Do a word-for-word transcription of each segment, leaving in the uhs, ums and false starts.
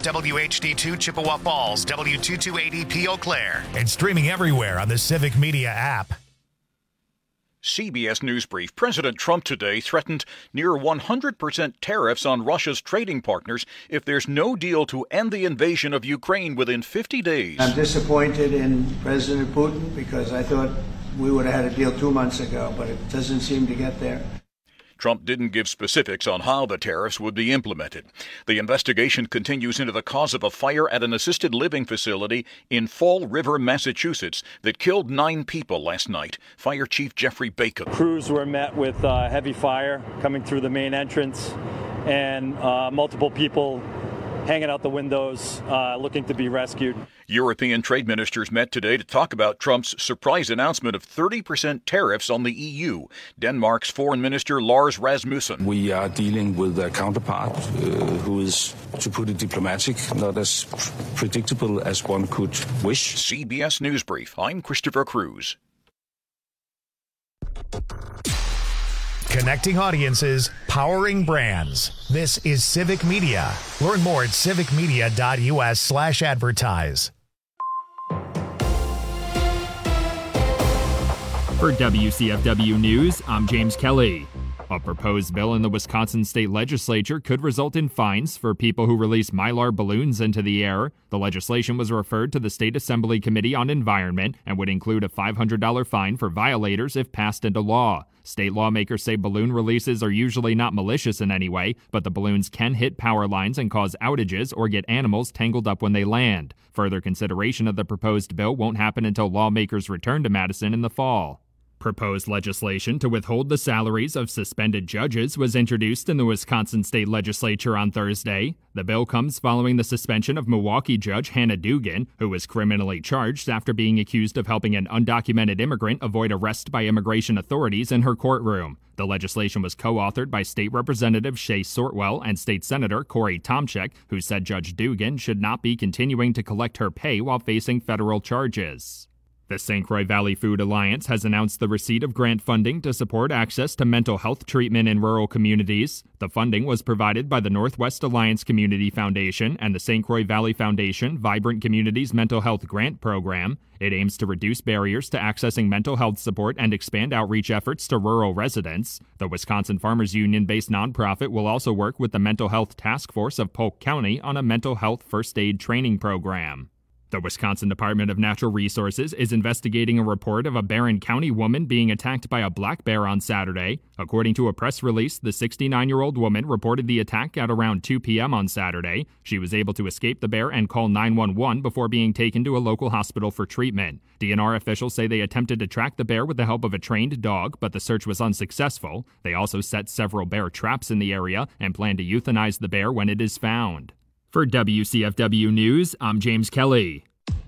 W H D two Chippewa Falls, W two two eight zero P Eau Claire. And streaming everywhere on the Civic Media app. C B S News Brief. President Trump today threatened near one hundred percent tariffs on Russia's trading partners if there's no deal to end the invasion of Ukraine within fifty days. I'm disappointed in President Putin because I thought we would have had a deal two months ago, but it doesn't seem to get there. Trump didn't give specifics on how the tariffs would be implemented. The investigation continues into the cause of a fire at an assisted living facility in Fall River, Massachusetts, that killed nine people last night. Fire Chief Jeffrey Bacon. Crews were met with uh, heavy fire coming through the main entrance, and uh, multiple people hanging out the windows, uh, looking to be rescued. European trade ministers met today to talk about Trump's surprise announcement of thirty percent tariffs on the E U. Denmark's Foreign Minister Lars Rasmussen. We are dealing with a counterpart uh, who is, to put it diplomatic, not as predictable as one could wish. C B S News Brief. I'm Christopher Cruz. Connecting audiences, powering brands. This is Civic Media. Learn more at civicmedia.us slash advertise. For W C F W News, I'm James Kelly. A proposed bill in the Wisconsin state legislature could result in fines for people who release Mylar balloons into the air. The legislation was referred to the State Assembly Committee on Environment and would include a five hundred dollars fine for violators if passed into law. State lawmakers say balloon releases are usually not malicious in any way, but the balloons can hit power lines and cause outages or get animals tangled up when they land. Further consideration of the proposed bill won't happen until lawmakers return to Madison in the fall. Proposed legislation to withhold the salaries of suspended judges was introduced in the Wisconsin state legislature on Thursday. The bill comes following the suspension of Milwaukee judge Hannah Dugan, who was criminally charged after being accused of helping an undocumented immigrant avoid arrest by immigration authorities in her courtroom. The legislation was co-authored by State Representative Shay Sortwell and State Senator Corey Tomczyk, who said Judge Dugan should not be continuing to collect her pay while facing federal charges. The Saint Croix Valley Food Alliance has announced the receipt of grant funding to support access to mental health treatment in rural communities. The funding was provided by the Northwest Alliance Community Foundation and the Saint Croix Valley Foundation Vibrant Communities Mental Health Grant Program. It aims to reduce barriers to accessing mental health support and expand outreach efforts to rural residents. The Wisconsin Farmers Union-based nonprofit will also work with the Mental Health Task Force of Polk County on a mental health first aid training program. The Wisconsin Department of Natural Resources is investigating a report of a Barron County woman being attacked by a black bear on Saturday. According to a press release, the sixty-nine-year-old woman reported the attack at around two p.m. on Saturday. She was able to escape the bear and call nine one one before being taken to a local hospital for treatment. D N R officials say they attempted to track the bear with the help of a trained dog, but the search was unsuccessful. They also set several bear traps in the area and plan to euthanize the bear when it is found. For W C F W News, I'm James Kelly.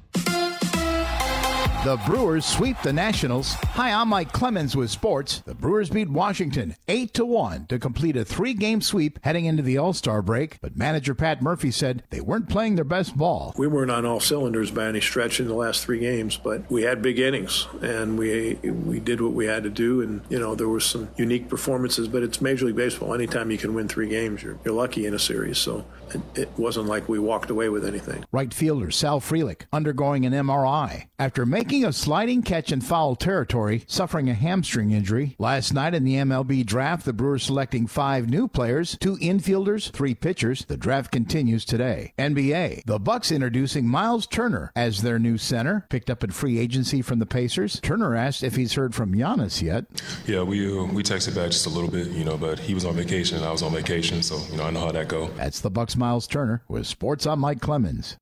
The Brewers sweep the Nationals. Hi, I'm Mike Clemens with sports. The Brewers beat Washington eight to one to complete a three-game sweep heading into the All-Star break. But manager Pat Murphy said they weren't playing their best ball. We weren't on all cylinders by any stretch in the last three games, but we had big innings, and we we did what we had to do. And, you know, there were some unique performances, but it's Major League Baseball. Anytime you can win three games, you're, you're lucky in a series. So it, it wasn't like we walked away with anything. Right fielder Sal Frelick undergoing an M R I after making a sliding catch in foul territory, suffering a hamstring injury. Last night in the M L B draft, the Brewers selecting five new players, two infielders, three pitchers. The draft continues today. N B A, the Bucks introducing Miles Turner as their new center, picked up in free agency from the Pacers. Turner asked if he's heard from Giannis yet. Yeah, we uh, we texted back just a little bit, you know, but he was on vacation and I was on vacation, so, you know, I know how that go. That's the Bucks' Miles Turner. With sports, I'm Mike Clemens.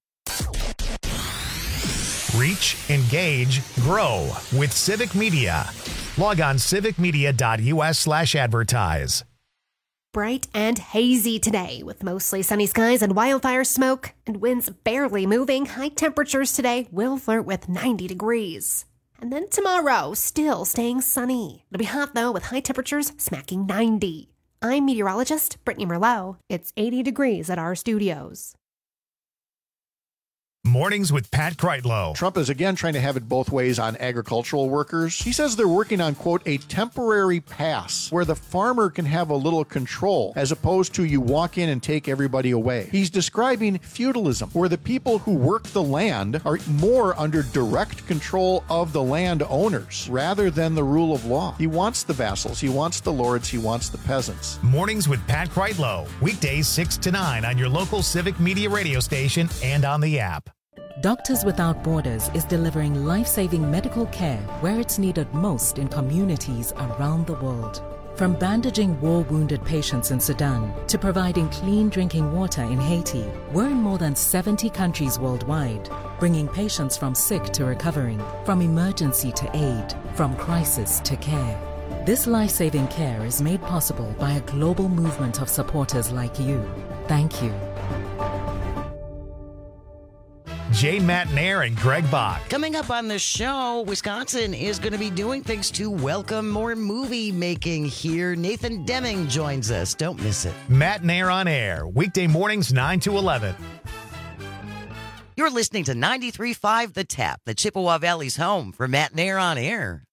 Reach, engage, grow with Civic Media. Log on civicmedia.us slash advertise. Bright and hazy today with mostly sunny skies and wildfire smoke and winds barely moving. High temperatures today will flirt with ninety degrees. And then tomorrow, still staying sunny. It'll be hot though with high temperatures smacking ninety. I'm meteorologist Brittany Merlot. It's eighty degrees at our studios. Mornings with Pat Kreitlow. Trump is again trying to have it both ways on agricultural workers. He says they're working on, quote, a temporary pass where the farmer can have a little control as opposed to you walk in and take everybody away. He's describing feudalism, where the people who work the land are more under direct control of the land owners rather than the rule of law. He wants the vassals, he wants the lords, he wants the peasants. Mornings with Pat Kreitlow. Weekdays six to nine on your local Civic Media radio station and on the app. Doctors Without Borders is delivering life-saving medical care where it's needed most in communities around the world. From bandaging war-wounded patients in Sudan to providing clean drinking water in Haiti, we're in more than seventy countries worldwide, bringing patients from sick to recovering, from emergency to aid, from crisis to care. This life-saving care is made possible by a global movement of supporters like you. Thank you. Jay Matnair and Greg Bach. Coming up on the show, Wisconsin is going to be doing things to welcome more movie making here. Nathan Deming joins us. Don't miss it. Matnair on air, weekday mornings nine to eleven. You're listening to ninety-three point five The Tap, the Chippewa Valley's home for Matnair on air.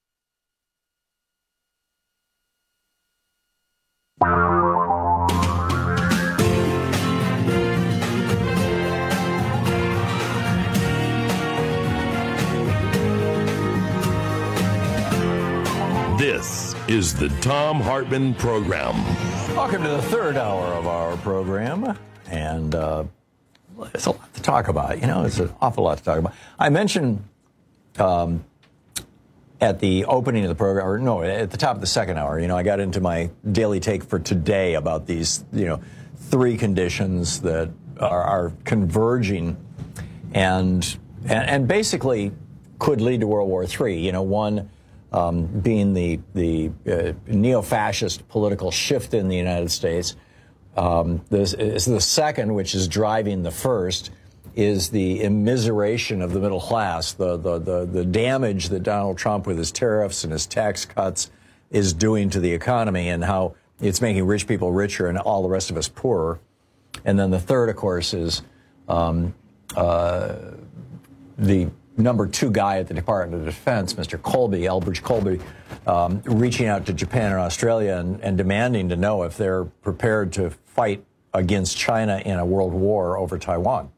This is the Thom Hartmann Program. Welcome to the third hour of our program, and uh, it's a lot to talk about. You know, it's an awful lot to talk about. I mentioned um, at the opening of the program, or no, at the top of the second hour, you know, I got into my daily take for today about these, you know, three conditions that are, are converging and, and and basically could lead to World War Three. You know, one Um, being the the uh, neo-fascist political shift in the United States. Um, this is the second, which is driving the first, is the immiseration of the middle class, the, the the the damage that Donald Trump with his tariffs and his tax cuts is doing to the economy, and how it's making rich people richer and all the rest of us poorer. And then the third, of course, is um, uh, the number two guy at the Department of Defense, Mister Colby, Elbridge Colby, um, reaching out to Japan and Australia and, and demanding to know if they're prepared to fight against China in a world war over Taiwan.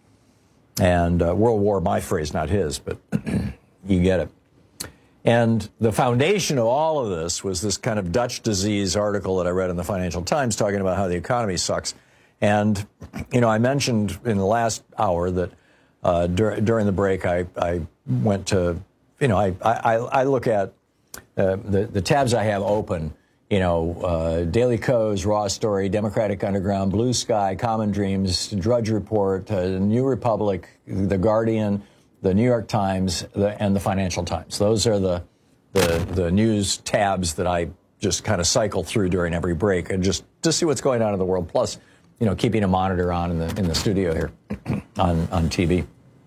And uh, world war, my phrase, not his, but you get it. And the foundation of all of this was this kind of Dutch disease article that I read in the Financial Times talking about how the economy sucks. And, you know, I mentioned in the last hour that Uh, dur- during the break, I, I went to, you know, I, I, I look at uh, the, the tabs I have open, you know, uh, Daily Kos, Raw Story, Democratic Underground, Blue Sky, Common Dreams, Drudge Report, uh, New Republic, The Guardian, The New York Times, the, and the Financial Times. Those are the, the, the news tabs that I just kind of cycle through during every break and just to see what's going on in the world. Plus, you know, keeping a monitor on in the in the studio here on, on T V.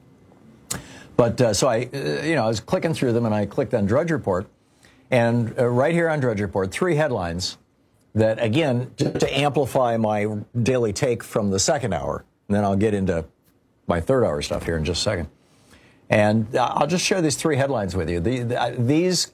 But uh, so I, uh, you know, I was clicking through them and I clicked on Drudge Report. And uh, right here on Drudge Report, three headlines that, again, just to amplify my daily take from the second hour. And then I'll get into my third hour stuff here in just a second. And uh, I'll just share these three headlines with you. The, the, uh, these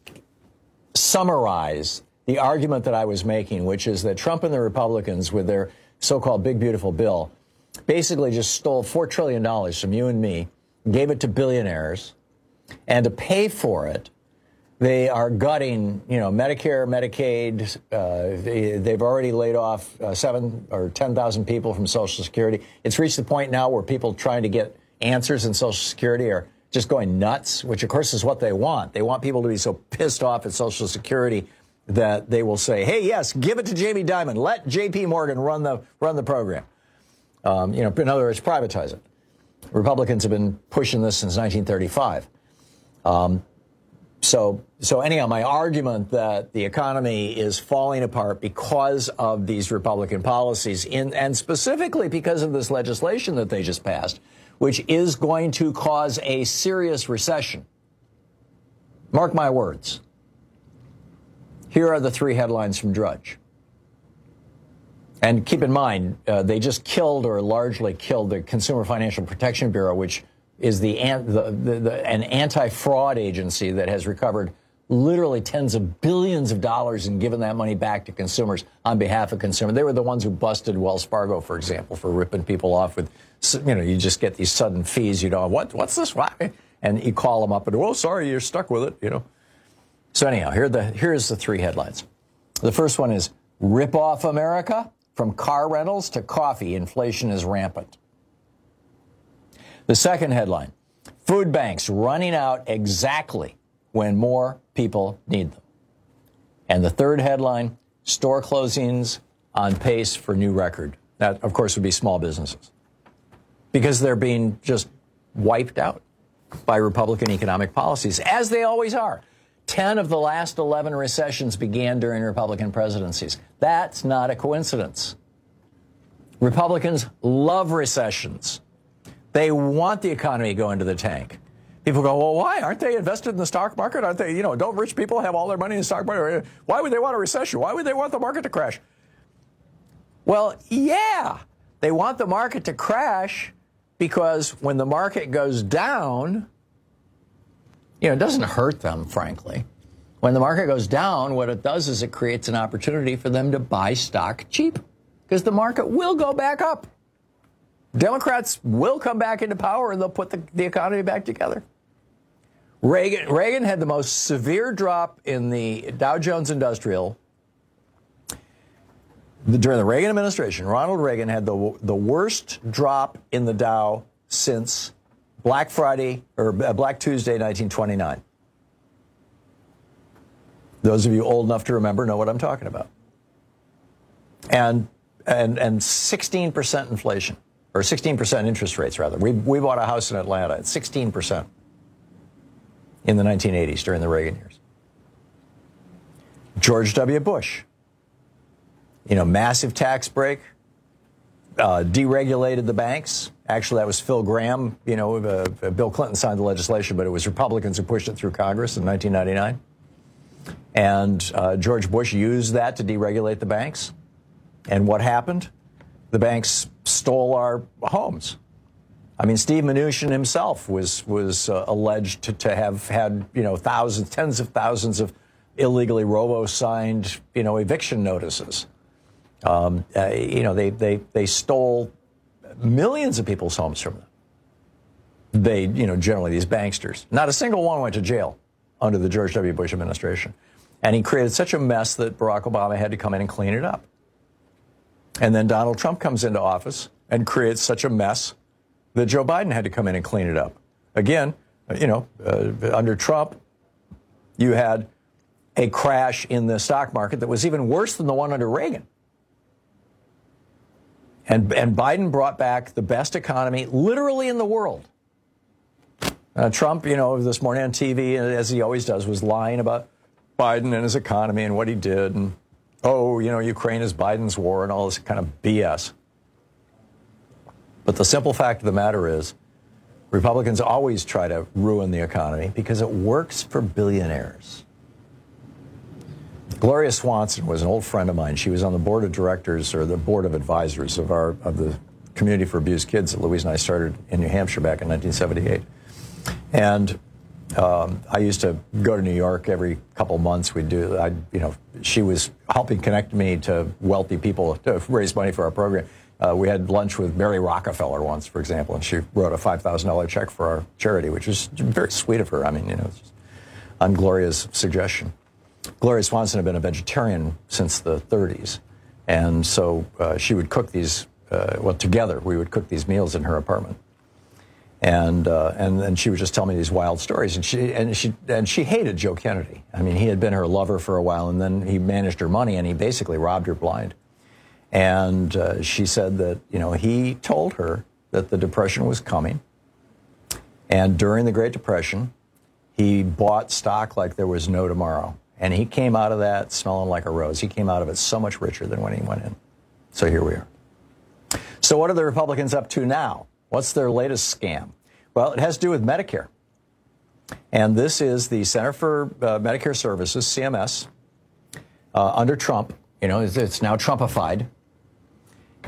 summarize the argument that I was making, which is that Trump and the Republicans, with their so-called big, beautiful bill, basically just stole four trillion dollars from you and me, gave it to billionaires, and to pay for it, they are gutting, you know, Medicare, Medicaid. Uh, they, they've already laid off uh, seven or ten thousand people from Social Security. It's reached the point now where people trying to get answers in Social Security are just going nuts, which, of course, is what they want. They want people to be so pissed off at Social Security that they will say, hey, yes, give it to Jamie Dimon. Let J P Morgan run the run the program. Um, you know, in other words, privatize it. Republicans have been pushing this since nineteen thirty-five. Um, so, so anyhow, my argument that the economy is falling apart because of these Republican policies, in, and specifically because of this legislation that they just passed, which is going to cause a serious recession. Mark my words. Here are the three headlines from Drudge. And keep in mind, uh, they just killed or largely killed the Consumer Financial Protection Bureau, which is the, the, the, the an anti-fraud agency that has recovered literally tens of billions of dollars and given that money back to consumers on behalf of consumers. They were the ones who busted Wells Fargo, for example, for ripping people off with, you know, you just get these sudden fees. You know, what, what's this? Why? And you call them up and, oh, sorry, you're stuck with it, you know. So anyhow, here the, here's the three headlines. The first one is, rip off America? From car rentals to coffee, inflation is rampant. The second headline, food banks running out exactly when more people need them. And the third headline, store closings on pace for new record. That, of course, would be small businesses, because they're being just wiped out by Republican economic policies, as they always are. Ten of the last eleven recessions began during Republican presidencies. That's not a coincidence. Republicans love recessions. They want the economy to go into the tank. People go, well, why? Aren't they invested in the stock market? Aren't they, you know, don't rich people have all their money in the stock market? Why would they want a recession? Why would they want the market to crash? Well, yeah, they want the market to crash because when the market goes down, you know, it doesn't hurt them, frankly. When the market goes down, what it does is it creates an opportunity for them to buy stock cheap, because the market will go back up. Democrats will come back into power and they'll put the, the economy back together. Reagan, Reagan had the most severe drop in the Dow Jones Industrial the, during the Reagan administration. Ronald Reagan had the, the worst drop in the Dow since Black Friday or Black Tuesday, nineteen twenty-nine. Those of you old enough to remember know what I'm talking about. And and and sixteen percent inflation, or sixteen percent interest rates, rather. We we bought a house in Atlanta at sixteen percent in the nineteen eighties during the Reagan years. George W. Bush, you know, massive tax break, uh, deregulated the banks. Actually, that was Phil Gramm. You know, uh, Bill Clinton signed the legislation, but it was Republicans who pushed it through Congress in nineteen ninety-nine. And uh, George Bush used that to deregulate the banks. And what happened? The banks stole our homes. I mean, Steve Mnuchin himself was was uh, alleged to, to have had, you know, thousands, tens of thousands of illegally robo-signed, you know, eviction notices. Um, uh, you know, they, they, they stole millions of people's homes from them. They, you know, generally these banksters. Not a single one went to jail under the George W. Bush administration. And he created such a mess that Barack Obama had to come in and clean it up. And then Donald Trump comes into office and creates such a mess that Joe Biden had to come in and clean it up. Again, you know, uh, under Trump, you had a crash in the stock market that was even worse than the one under Reagan. And, and Biden brought back the best economy literally in the world. Uh, Trump, you know, this morning on T V, as he always does, was lying about Biden and his economy and what he did. And, oh, you know, Ukraine is Biden's war and all this kind of B S. But the simple fact of the matter is, Republicans always try to ruin the economy because it works for billionaires. Gloria Swanson was an old friend of mine. She was on the board of directors or the board of advisors of our of the Community for Abused Kids that Louise and I started in New Hampshire back in nineteen seventy-eight. And um, I used to go to New York every couple months. We'd do, I, you know, she was helping connect me to wealthy people to raise money for our program. Uh, we had lunch with Mary Rockefeller once, for example, and she wrote a five thousand dollars check for our charity, which was very sweet of her. I mean, you know, it's just on Gloria's suggestion. Gloria Swanson had been a vegetarian since the thirties, and so uh, she would cook these, uh, well, together, we would cook these meals in her apartment. And uh, and then she would just tell me these wild stories, and she and she and she hated Joe Kennedy. I mean, he had been her lover for a while, and then he managed her money, and he basically robbed her blind. And uh, she said that, you know, he told her that the Depression was coming, and during the Great Depression, he bought stock like there was no tomorrow, and he came out of that smelling like a rose. He came out of it so much richer than when he went in. So here we are. So what are the Republicans up to now? What's their latest scam? Well, it has to do with Medicare. And this is the Center for uh, Medicare Services, C M S, uh, under Trump. You know, it's, it's now Trumpified.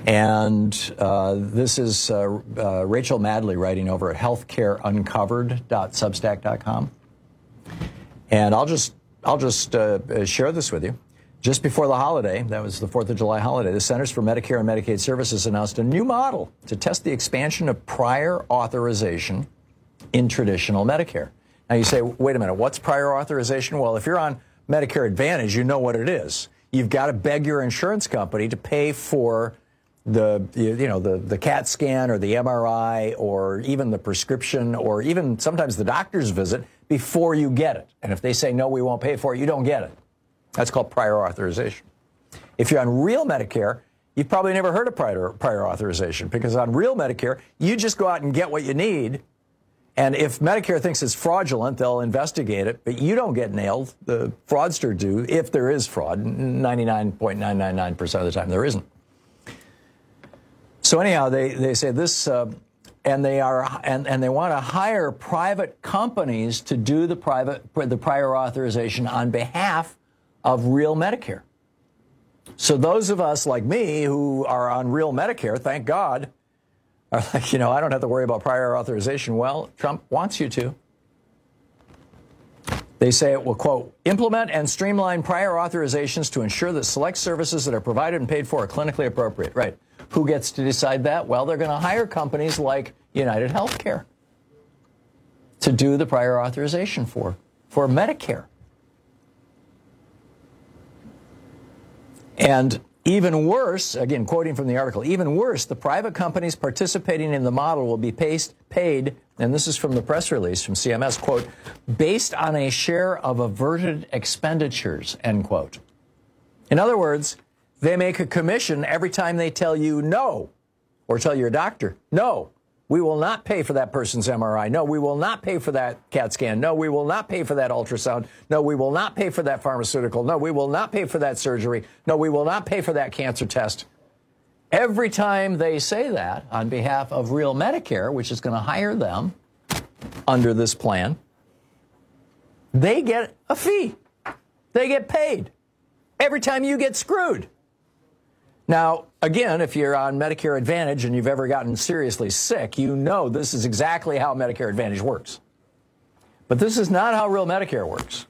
And uh, this is uh, uh, Rachel Madley writing over at healthcare uncovered dot substack dot com. And I'll just I'll just uh, share this with you. Just before the holiday, that was the fourth of July holiday, the Centers for Medicare and Medicaid Services announced a new model to test the expansion of prior authorization in traditional Medicare. Now you say, wait a minute, what's prior authorization? Well, if you're on Medicare Advantage, you know what it is. You've got to beg your insurance company to pay for the, you know, the, the CAT scan or the M R I or even the prescription or even sometimes the doctor's visit before you get it. And if they say, no, we won't pay for it, you don't get it. That's called prior authorization. If you're on real Medicare, you've probably never heard of prior, prior authorization, because on real Medicare, you just go out and get what you need. And if Medicare thinks it's fraudulent, they'll investigate it, but you don't get nailed. The fraudster do, if there is fraud. ninety-nine point nine nine nine percent of the time there isn't. So anyhow, they, they say this, uh, and they are, and, and they want to hire private companies to do the private, the prior authorization on behalf of real Medicare. So those of us like me who are on real Medicare, thank God, are like, you know, I don't have to worry about prior authorization. Well, Trump wants you to. They say it will, quote, implement and streamline prior authorizations to ensure that select services that are provided and paid for are clinically appropriate. Right. Who gets to decide that? Well, they're going to hire companies like United Healthcare to do the prior authorization for, for Medicare. And even worse, again, quoting from the article, even worse, the private companies participating in the model will be paid, and this is from the press release from C M S, quote, based on a share of averted expenditures, end quote. In other words, they make a commission every time they tell you no, or tell your doctor, no, we will not pay for that person's M R I. No, we will not pay for that CAT scan. No, we will not pay for that ultrasound. No, we will not pay for that pharmaceutical. No, we will not pay for that surgery. No, we will not pay for that cancer test. Every time they say that on behalf of real Medicare, which is going to hire them under this plan, they get a fee. They get paid every time you get screwed. Now, again, if you're on Medicare Advantage and you've ever gotten seriously sick, you know this is exactly how Medicare Advantage works. But this is not how real Medicare works.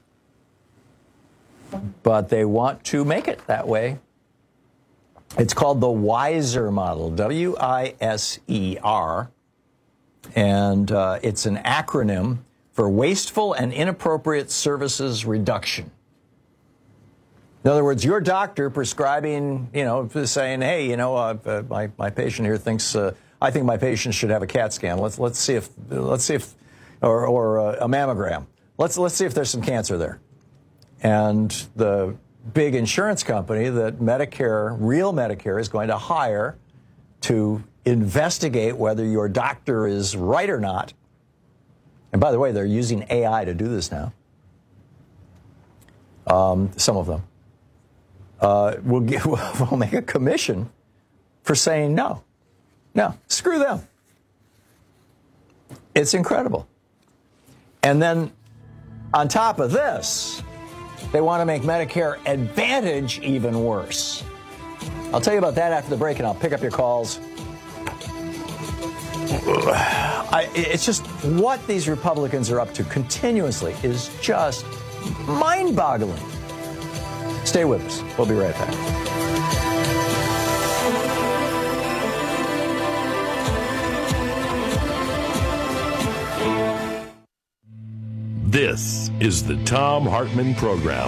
But they want to make it that way. It's called the WISER model, W I S E R. And uh, it's an acronym for Wasteful and Inappropriate Services Reduction. In other words, your doctor prescribing, you know, saying, hey, you know, uh, uh, my, my patient here thinks, uh, I think my patient should have a CAT scan. Let's, let's see if, let's see if, or, or uh, a mammogram. Let's, let's see if there's some cancer there. And the big insurance company that Medicare, real Medicare, is going to hire to investigate whether your doctor is right or not. And by the way, they're using A I to do this now. Um, some of them. Uh, we'll, get, we'll make a commission for saying no. No, screw them. It's incredible. And then on top of this, they want to make Medicare Advantage even worse. I'll tell you about that after the break, and I'll pick up your calls. I, it's just what these Republicans are up to continuously is just mind-boggling. Stay with us. We'll be right back. This is the Thom Hartmann Program.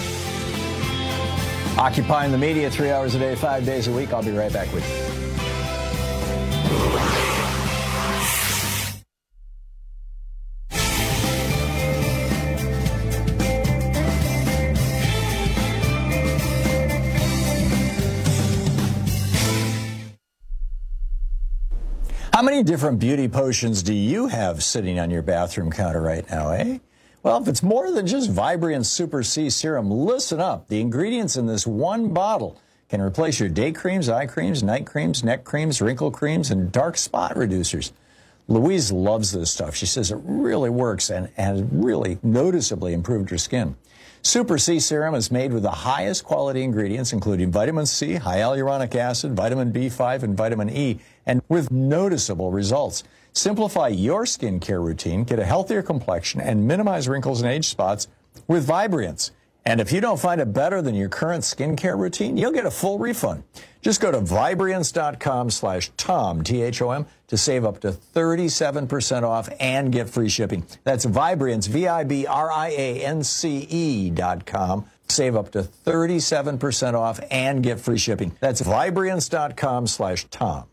Occupying the media three hours a day, five days a week. I'll be right back with you. How many different beauty potions do you have sitting on your bathroom counter right now, eh? Well, if it's more than just Vibriant Super C Serum, listen up. The ingredients in this one bottle can replace your day creams, eye creams, night creams, neck creams, wrinkle creams, and dark spot reducers. Louise loves this stuff. She says it really works and has really noticeably improved her skin. Super C Serum is made with the highest quality ingredients, including vitamin C, high hyaluronic acid, vitamin B five, and vitamin E, and with noticeable results. Simplify your skincare routine, get a healthier complexion, and minimize wrinkles and age spots with Vibriance. And if you don't find it better than your current skincare routine, you'll get a full refund. Just go to Vibriance.com slash Tom, T H O M, to save up to thirty-seven percent off and get free shipping. That's Vibriance, V I B R I A N C E dot com. Save up to thirty-seven percent off and get free shipping. That's Vibriance.com slash Tom.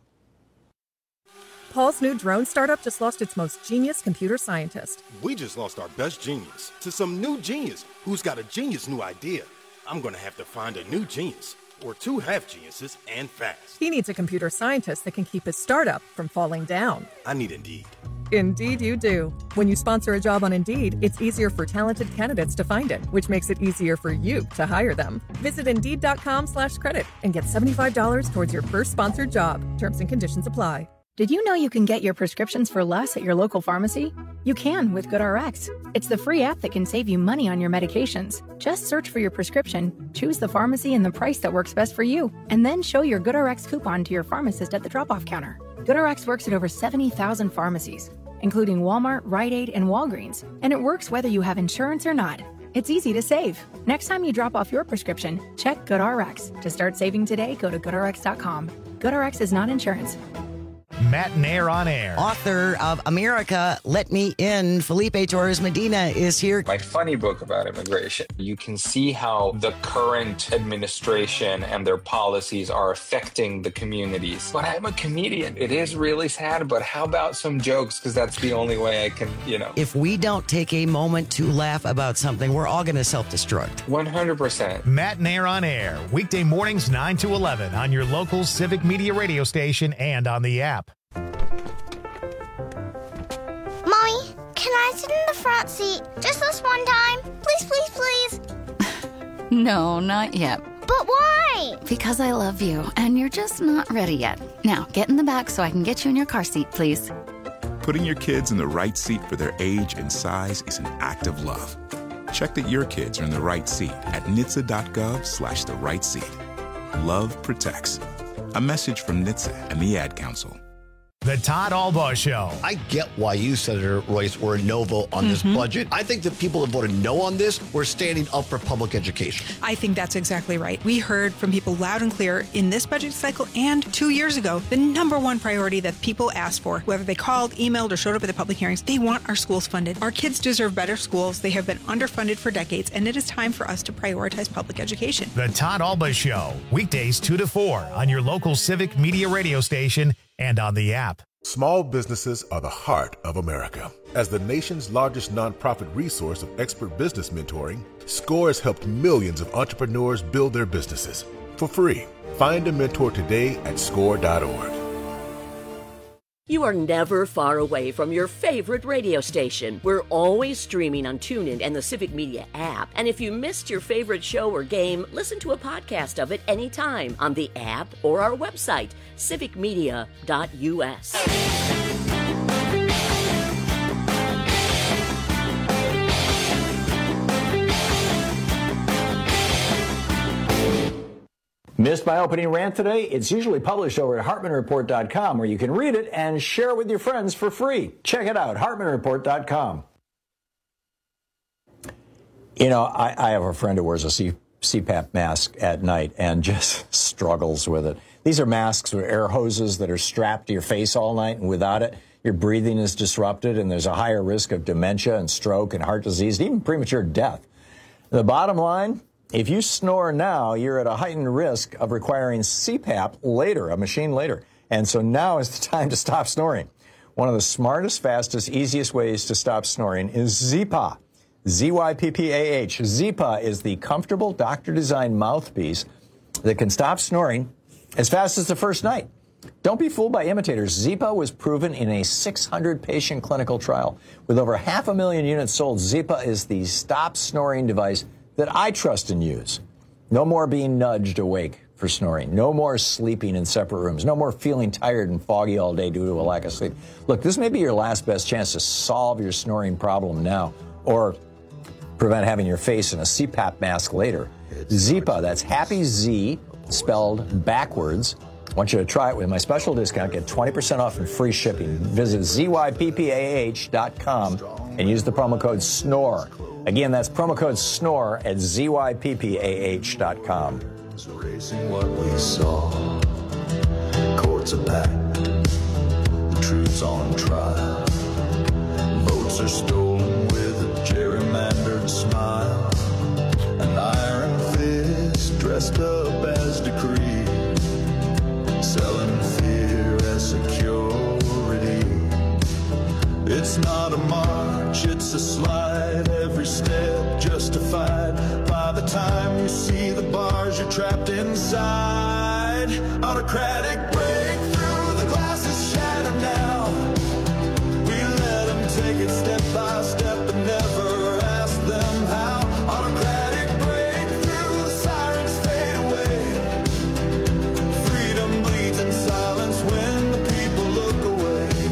Paul's new drone startup just lost its most genius computer scientist. We just lost our best genius to some new genius who's got a genius new idea. I'm going to have to find a new genius, or two half geniuses, and fast. He needs a computer scientist that can keep his startup from falling down. I need Indeed. Indeed you do. When you sponsor a job on Indeed, it's easier for talented candidates to find it, which makes it easier for you to hire them. Visit Indeed.com slash credit and get seventy-five dollars towards your first sponsored job. Terms and conditions apply. Did you know you can get your prescriptions for less at your local pharmacy? You can with GoodRx. It's the free app that can save you money on your medications. Just search for your prescription, choose the pharmacy and the price that works best for you, and then show your GoodRx coupon to your pharmacist at the drop-off counter. GoodRx works at over seventy thousand pharmacies, including Walmart, Rite Aid, and Walgreens, and it works whether you have insurance or not. It's easy to save. Next time you drop off your prescription, check GoodRx. To start saving today, go to good r x dot com. GoodRx is not insurance. Matt Nair on air. Author of America, Let Me In, Felipe Torres Medina is here. My funny book about immigration. You can see how the current administration and their policies are affecting the communities. But I'm a comedian. It is really sad, but how about some jokes? Because that's the only way I can, you know. If we don't take a moment to laugh about something, we're all going to self-destruct. one hundred percent. Matt Nair on air. Weekday mornings nine to eleven on your local Civic Media radio station and on the app. Mommy, can I sit in the front seat just this one time? Please, please, please. No, not yet. But why? Because I love you, and you're just not ready yet. Now, get in the back so I can get you in your car seat, please. Putting your kids in the right seat for their age and size is an act of love. Check that your kids are in the right seat at N H T S A dot gov slash the right seat. Love protects. A message from N H T S A and the Ad Council. The Todd Albaugh Show. I get why you, Senator Royce, were a no vote on mm-hmm. this budget. I think the people that voted no on this were standing up for public education. I think that's exactly right. We heard from people loud and clear in this budget cycle and two years ago, the number one priority that people asked for, whether they called, emailed, or showed up at the public hearings, they want our schools funded. Our kids deserve better schools. They have been underfunded for decades, and it is time for us to prioritize public education. The Todd Albaugh Show, weekdays two to four on your local Civic Media radio station and on the app. Small businesses are the heart of America. As the nation's largest nonprofit resource of expert business mentoring, SCORE has helped millions of entrepreneurs build their businesses for free. Find a mentor today at score dot org. You are never far away from your favorite radio station. We're always streaming on TuneIn and the Civic Media app. And if you missed your favorite show or game, listen to a podcast of it anytime on the app or our website, civic media dot u s. Missed my opening rant today? It's usually published over at hartman report dot com, where you can read it and share it with your friends for free. Check it out, hartman report dot com. You know, I, I have a friend who wears a C, CPAP mask at night and just struggles with it. These are masks with air hoses that are strapped to your face all night, and without it, your breathing is disrupted, and there's a higher risk of dementia and stroke and heart disease, and even premature death. The bottom line, if you snore now, you're at a heightened risk of requiring C PAP later, a machine later. And so now is the time to stop snoring. One of the smartest, fastest, easiest ways to stop snoring is Zyppah. Z Y P P A H. Zyppah is the comfortable doctor-designed mouthpiece that can stop snoring as fast as the first night. Don't be fooled by imitators. Zyppah was proven in a six hundred patient clinical trial. With over half a million units sold, Zyppah is the stop snoring device that I trust and use. No more being nudged awake for snoring. No more sleeping in separate rooms. No more feeling tired and foggy all day due to a lack of sleep. Look, this may be your last best chance to solve your snoring problem now, or prevent having your face in a C PAP mask later. Zyppa, that's Happy Z, spelled backwards. I want you to try it with my special discount. Get twenty percent off and free shipping. Visit Z Y P P A H dot com and use the promo code SNORE. Again, that's promo code SNORE at Z Y P P A H dot com. Erasing what we saw. Courts are packed. The truth's on trial. Votes are stolen with a gerrymandered smile. An iron fist dressed up as decree. Selling fear as security. It's not a march, it's a slide. Every step justified. By the time you see the bars, you're trapped inside. Autocratic breakthrough, the glass is shattered now. We let them take it step by step and never ask them how. Autocratic breakthrough, the sirens fade away. Freedom bleeds in silence when the people look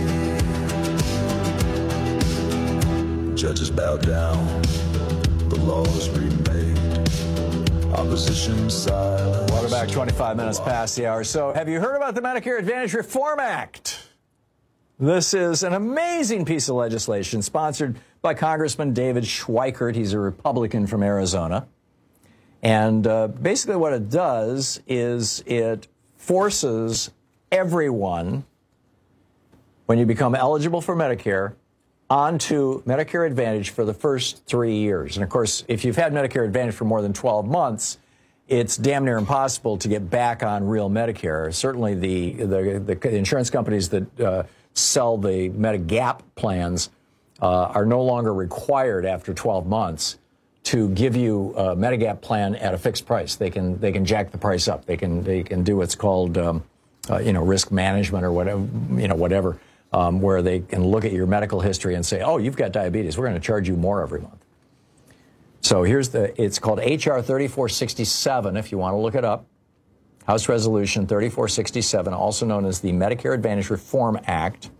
away. Judges bow down, the laws remade. Opposition silence. Welcome back, twenty-five minutes past the hour. So, have you heard about the Medicare Advantage Reform Act? This is an amazing piece of legislation sponsored by Congressman David Schweikert. He's a Republican from Arizona. And uh, basically what it does is it forces everyone, when you become eligible for Medicare, onto Medicare Advantage for the first three years. And, of course, if you've had Medicare Advantage for more than twelve months, it's damn near impossible to get back on real Medicare. Certainly the, the, the insurance companies that uh, sell the Medigap plans uh, are no longer required after twelve months to give you a Medigap plan at a fixed price. They can they can jack the price up. They can they can do what's called um, uh, you know risk management or whatever you know whatever. Um, where they can look at your medical history and say, oh, you've got diabetes. We're going to charge you more every month. So here's the, it's called H R thirty-four sixty-seven, if you want to look it up. House Resolution thirty-four sixty-seven, also known as the Medicare Advantage Reform Act.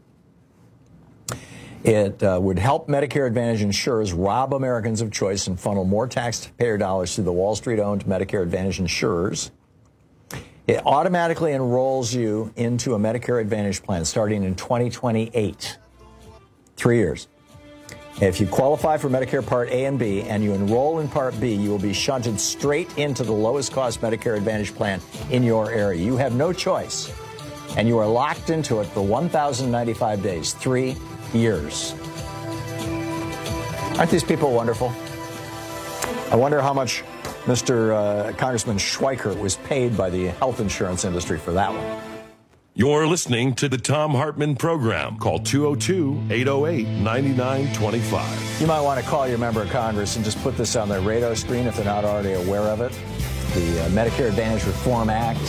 It uh, would help Medicare Advantage insurers rob Americans of choice and funnel more taxpayer dollars through the Wall Street-owned Medicare Advantage insurers. It automatically enrolls you into a Medicare Advantage plan starting in twenty twenty-eight, three years. If you qualify for Medicare Part A and B and you enroll in Part B, you will be shunted straight into the lowest cost Medicare Advantage plan in your area. You have no choice, and you are locked into it for one thousand ninety-five days, three years. Aren't these people wonderful? I wonder how much Mister Uh, Congressman Schweikert was paid by the health insurance industry for that one. You're listening to the Thom Hartmann Program. Call two oh two, eight oh eight, nine nine two five. You might want to call your member of Congress and just put this on their radar screen if they're not already aware of it. The uh, Medicare Advantage Reform Act.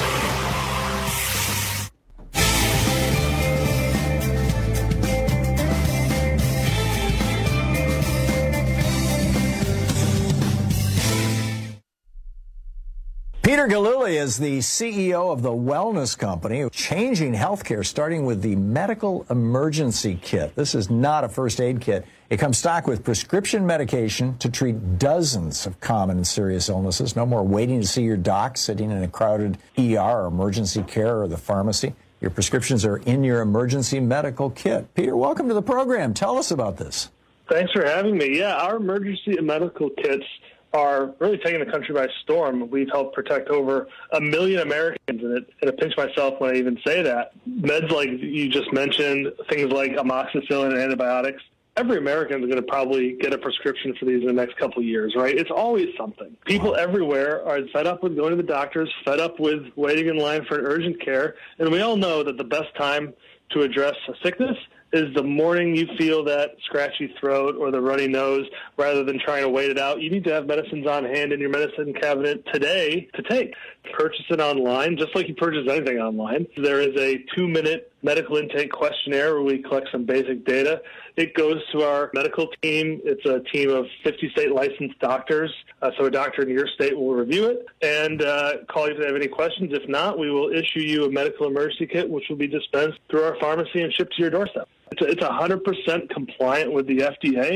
Peter Gillooly is the C E O of the Wellness Company, changing healthcare, starting with the medical emergency kit. This is not a first aid kit. It comes stocked with prescription medication to treat dozens of common and serious illnesses. No more waiting to see your doc, sitting in a crowded E R or emergency care or the pharmacy. Your prescriptions are in your emergency medical kit. Peter, welcome to the program. Tell us about this. Thanks for having me. Yeah, our emergency medical kits are really taking the country by storm. We've helped protect over a million Americans, and it, and I pinch myself when I even say that. Meds like you just mentioned, things like amoxicillin and antibiotics, every American is going to probably get a prescription for these in the next couple of years, right? It's always something. People everywhere are fed up with going to the doctors, fed up with waiting in line for an urgent care, and we all know that the best time to address a sickness is the morning you feel that scratchy throat or the runny nose, rather than trying to wait it out. You need to have medicines on hand in your medicine cabinet today to take. Purchase it online, just like you purchase anything online. There is a two-minute medical intake questionnaire where we collect some basic data. It goes to our medical team. It's a team of fifty state licensed doctors. Uh, so a doctor in your state will review it and uh, call you if they have any questions. If not, we will issue you a medical emergency kit, which will be dispensed through our pharmacy and shipped to your doorstep. It's, a, it's one hundred percent compliant with the F D A.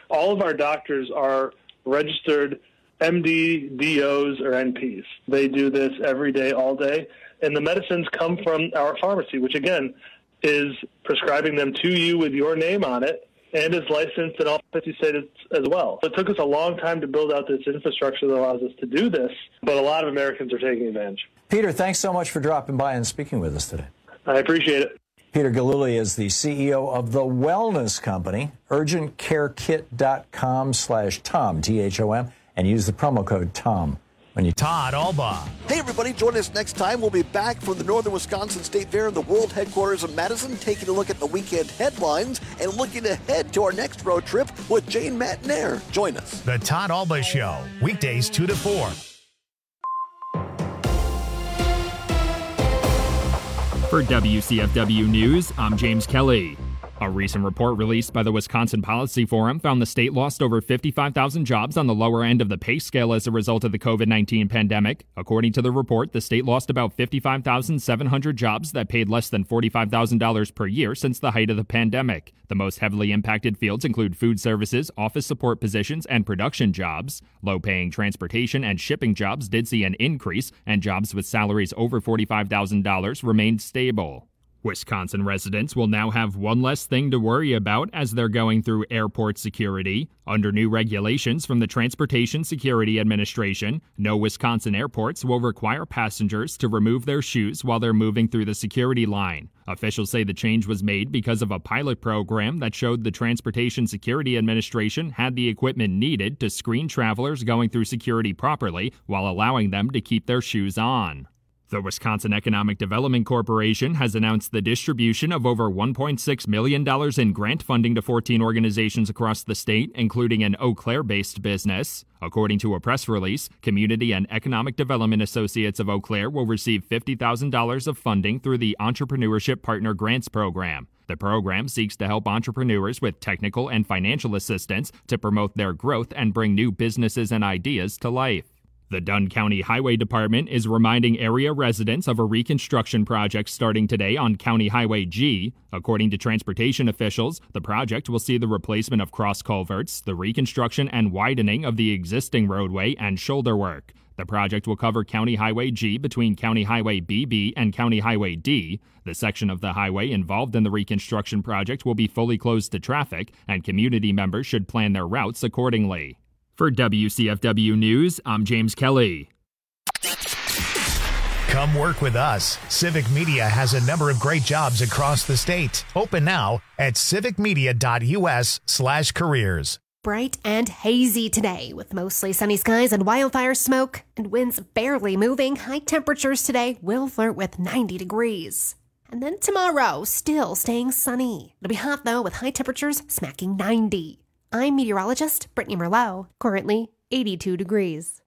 All of our doctors are registered M D, D Os, or N Ps. They do this every day, all day. And the medicines come from our pharmacy, which, again, is prescribing them to you with your name on it and is licensed in all fifty states as well. It took us a long time to build out this infrastructure that allows us to do this, but a lot of Americans are taking advantage. Peter, thanks so much for dropping by and speaking with us today. I appreciate it. Peter Gillooly is the C E O of the wellness company, urgent care kit dot com slash Tom, T H O M, and use the promo code TOM. When you Todd Alba. Hey, everybody, join us next time. We'll be back from the Northern Wisconsin State Fair in the world headquarters of Madison, taking a look at the weekend headlines and looking ahead to our next road trip with Jane Matnair. Join us. The Todd Alba Show, weekdays two to four. For W C F W News, I'm James Kelly. A recent report released by the Wisconsin Policy Forum found the state lost over fifty-five thousand jobs on the lower end of the pay scale as a result of the COVID nineteen pandemic. According to the report, the state lost about fifty-five thousand seven hundred jobs that paid less than forty-five thousand dollars per year since the height of the pandemic. The most heavily impacted fields include food services, office support positions, and production jobs. Low-paying transportation and shipping jobs did see an increase, and jobs with salaries over forty-five thousand dollars remained stable. Wisconsin residents will now have one less thing to worry about as they're going through airport security. Under new regulations from the Transportation Security Administration, no Wisconsin airports will require passengers to remove their shoes while they're moving through the security line. Officials say the change was made because of a pilot program that showed the Transportation Security Administration had the equipment needed to screen travelers going through security properly while allowing them to keep their shoes on. The Wisconsin Economic Development Corporation has announced the distribution of over one point six million dollars in grant funding to fourteen organizations across the state, including an Eau Claire-based business. According to a press release, Community and Economic Development Associates of Eau Claire will receive fifty thousand dollars of funding through the Entrepreneurship Partner Grants Program. The program seeks to help entrepreneurs with technical and financial assistance to promote their growth and bring new businesses and ideas to life. The Dunn County Highway Department is reminding area residents of a reconstruction project starting today on County Highway G. According to transportation officials, the project will see the replacement of cross culverts, the reconstruction and widening of the existing roadway, and shoulder work. The project will cover County Highway G between County Highway B B and County Highway D. The section of the highway involved in the reconstruction project will be fully closed to traffic, and community members should plan their routes accordingly. For W C F W News, I'm James Kelly. Come work with us. Civic Media has a number of great jobs across the state. Open now at civic media dot U S slash careers. Bright and hazy today with mostly sunny skies and wildfire smoke and winds barely moving. High temperatures today will flirt with ninety degrees. And then tomorrow, still staying sunny. It'll be hot though with high temperatures smacking ninety. I'm meteorologist Brittany Merlot, currently eighty-two degrees.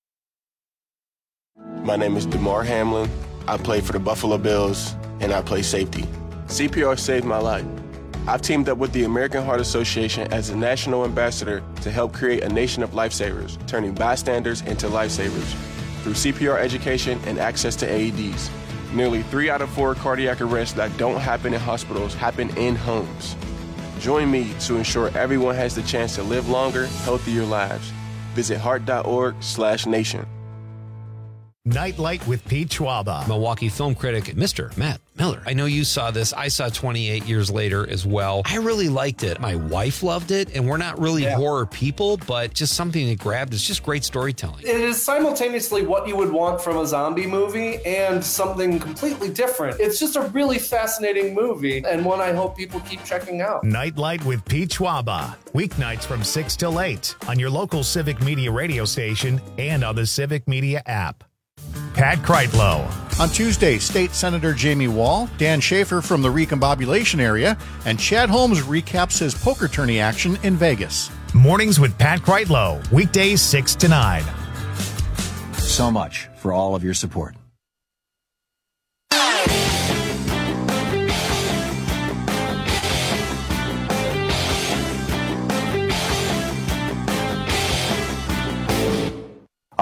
My name is DeMar Hamlin. I play for the Buffalo Bills, and I play safety. C P R saved my life. I've teamed up with the American Heart Association as a national ambassador to help create a nation of lifesavers, turning bystanders into lifesavers through C P R education and access to A E Ds. Nearly three out of four cardiac arrests that don't happen in hospitals happen in homes. Join me to ensure everyone has the chance to live longer, healthier lives. Visit heart dot org slash nation. Nightlight with Pete Schwaba. Milwaukee film critic, Mister Matt Miller. I know you saw this. I saw twenty-eight years later as well. I really liked it. My wife loved it, and we're not really yeah. horror people, but just something that grabbed. It's just great storytelling. It is simultaneously what you would want from a zombie movie and something completely different. It's just a really fascinating movie, and one I hope people keep checking out. Nightlight with Pete Schwaba. Weeknights from six till eight on your local Civic Media radio station and on the Civic Media app. Pat Kreitlow. On Tuesday, State Senator Jamie Wall, Dan Schaefer from the Recombobulation area, and Chad Holmes recaps his poker tourney action in Vegas. Mornings with Pat Kreitlow, weekdays six to nine. So much for all of your support.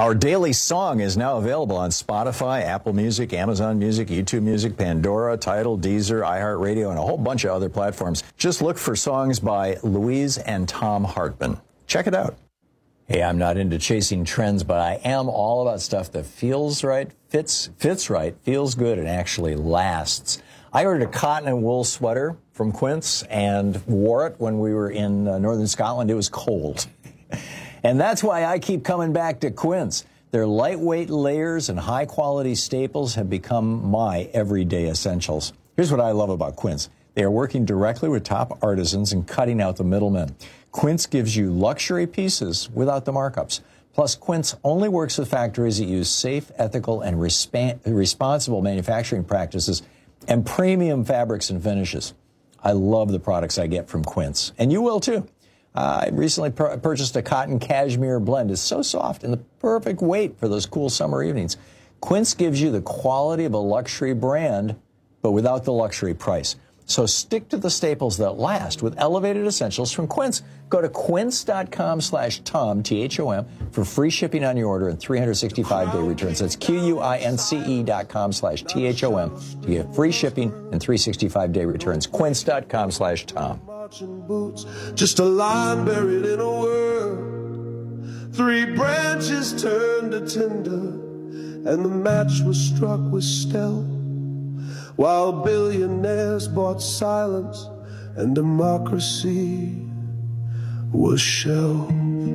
Our daily song is now available on Spotify, Apple Music, Amazon Music, YouTube Music, Pandora, Tidal, Deezer, iHeartRadio, and a whole bunch of other platforms. Just look for songs by Louise and Tom Hartman. Check it out. Hey, I'm not into chasing trends, but I am all about stuff that feels right, fits, fits right, feels good, and actually lasts. I ordered a cotton and wool sweater from Quince and wore it when we were in uh, northern Scotland. It was cold. And that's why I keep coming back to Quince. Their lightweight layers and high-quality staples have become my everyday essentials. Here's what I love about Quince. They are working directly with top artisans and cutting out the middlemen. Quince gives you luxury pieces without the markups. Plus, Quince only works with factories that use safe, ethical, and resp- responsible manufacturing practices and premium fabrics and finishes. I love the products I get from Quince, and you will too. Uh, I recently pur- purchased a cotton cashmere blend. It's so soft and the perfect weight for those cool summer evenings. Quince gives you the quality of a luxury brand, but without the luxury price. So stick to the staples that last with elevated essentials from Quince. Go to quince.com slash Tom, T H O M, for free shipping on your order and three hundred sixty-five day returns. That's Q-U-I-N-C-E dot com slash T H O M to get free shipping and three hundred sixty-five day returns. Quince.com slash Tom. Boots, just a line buried in a word. Three branches turned to tinder, and the match was struck with stealth, while billionaires bought silence and democracy was shelved.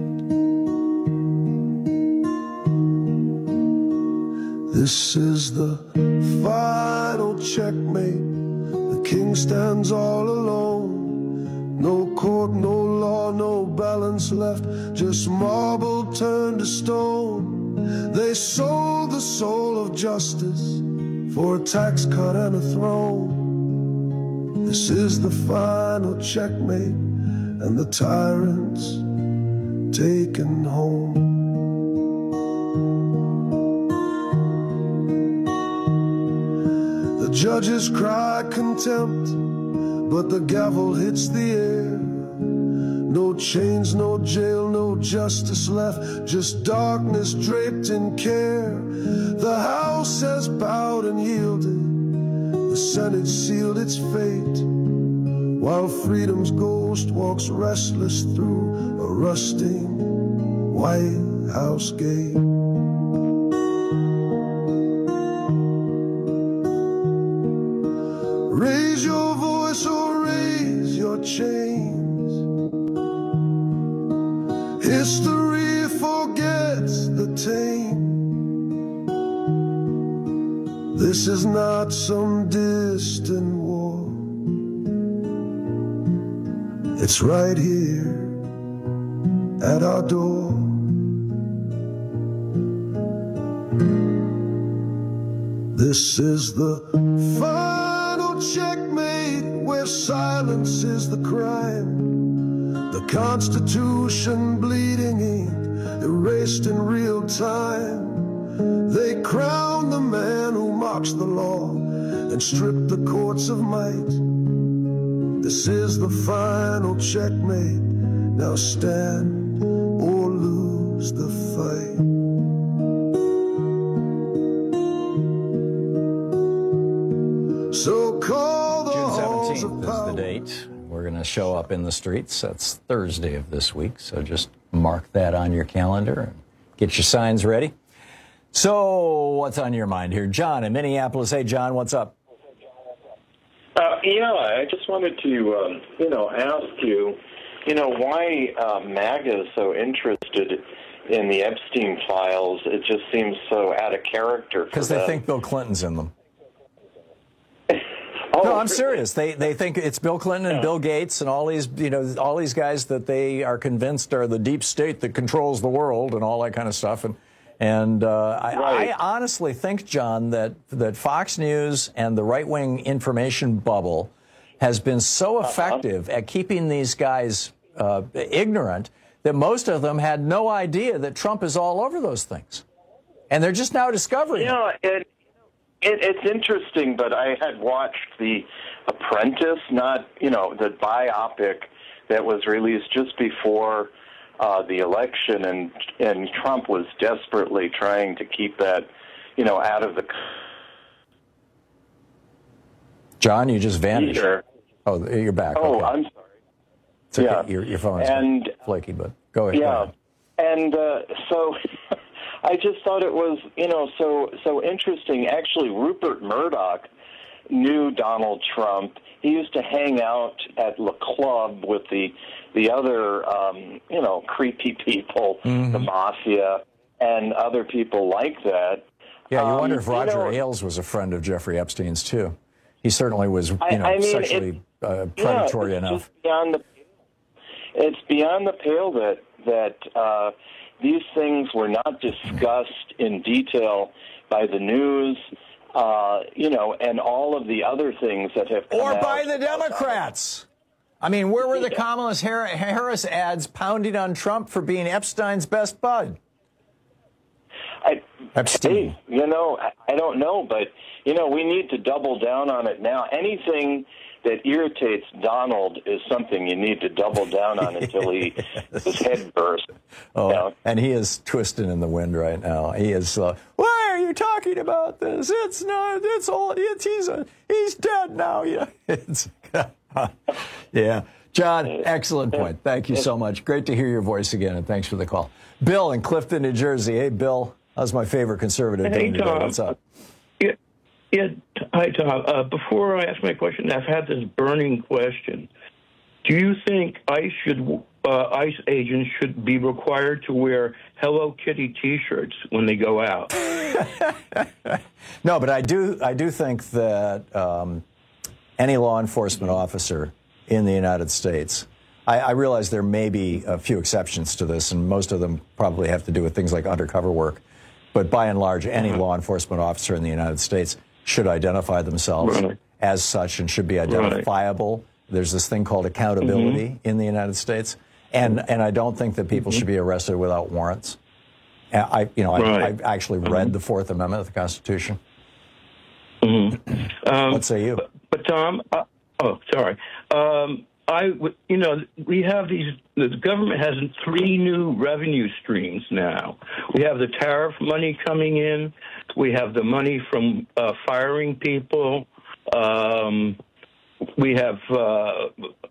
This is the final checkmate. The king stands all alone. No court, no law, no balance left, just marble turned to stone. They sold the soul of justice for a tax cut and a throne. This is the final checkmate, and the tyrant's taken home. The judges cry contempt, but the gavel hits the air. No chains, no jail, no justice left, just darkness draped in care. The House has bowed and yielded, the Senate sealed its fate, while freedom's ghost walks restless through a rusting White House gate. Raise your voice or raise your chains. History forgets the tame. This is not some distant war. It's right here at our door. This is the final checkmate, where silence is the crime. The Constitution bleeding ink, erased in real time. They crown the man who mocks the law and strip the courts of might. This is the final checkmate. Now stand or lose the fight. So call the June halls of seventeenth is power. the date. We're going to show up in the streets. That's Thursday of this week, so just mark that on your calendar and get your signs ready. So what's on your mind here? John in Minneapolis. Hey, John, what's up? Uh, yeah, I just wanted to, um, you know, ask you, you know, why uh, MAGA is so interested in the Epstein files. It just seems so out of character. Because they them. think Bill Clinton's in them. Oh, no, I'm serious. They they think it's Bill Clinton and yeah. Bill Gates and all these, you know, all these guys that they are convinced are the deep state that controls the world and all that kind of stuff. And and uh, I, right. I honestly think, John, that that Fox News and the right-wing information bubble has been so effective uh-huh. at keeping these guys uh, ignorant that most of them had no idea that Trump is all over those things, and they're just now discovering. Yeah, it. It, it's interesting, but I had watched The Apprentice, not, you know, the biopic that was released just before uh, the election, and and Trump was desperately trying to keep that, you know, out of the. John, you just vanished. Either. Oh, you're back. Oh, okay. I'm sorry. It's okay. Yeah. Your, your phone's and, flaky, but go ahead. Yeah, go ahead. and uh, so I just thought it was, you know, so so interesting. Actually, Rupert Murdoch knew Donald Trump. He used to hang out at Le Club with the the other, um, you know, creepy people, mm-hmm. the mafia, and other people like that. Yeah, you um, wonder if Roger you know, Ailes was a friend of Jeffrey Epstein's too. He certainly was, you know, I, I mean, sexually it, uh, predatory yeah, it's enough. Just beyond the, it's beyond the pale that that uh, these things were not discussed in detail by the news, uh, you know, and all of the other things that have come Or out by the Democrats. I mean, where were the Kamala Harris ads pounding on Trump for being Epstein's best bud? I, Epstein. Hey, you know, I, I don't know, but, you know, we need to double down on it now. Anything that irritates Donald is something you need to double down on until he his head bursts. Oh, you know? And he is twisting in the wind right now. He is, uh, why are you talking about this? It's not, it's all, it's, he's, a, he's dead now. Yeah, it's, yeah. John, excellent point. Thank you so much. Great to hear your voice again, and thanks for the call. Bill in Clifton, New Jersey. Hey, Bill. How's my favorite conservative hey, doing today? Tom. What's up? Yeah, yeah. Hi, Tom. Uh, before I ask my question, I've had this burning question. Do you think ICE should, uh, ICE agents should be required to wear Hello Kitty T-shirts when they go out? No, but I do. I do think that um, any law enforcement officer in the United States. I, I realize there may be a few exceptions to this, and most of them probably have to do with things like undercover work. But by and large, any law enforcement officer in the United States should identify themselves right. as such and should be identifiable. Right. There's this thing called accountability mm-hmm. in the United States, and and I don't think that people mm-hmm. should be arrested without warrants. I, you know, right. I, I've actually read mm-hmm. the Fourth Amendment of the Constitution. Mm-hmm. Um, what say you? But, but Tom, uh, oh, sorry. Um, I, you know, we have these, the government has three new revenue streams now. We have the tariff money coming in. We have the money from uh, firing people. Um, we have, uh,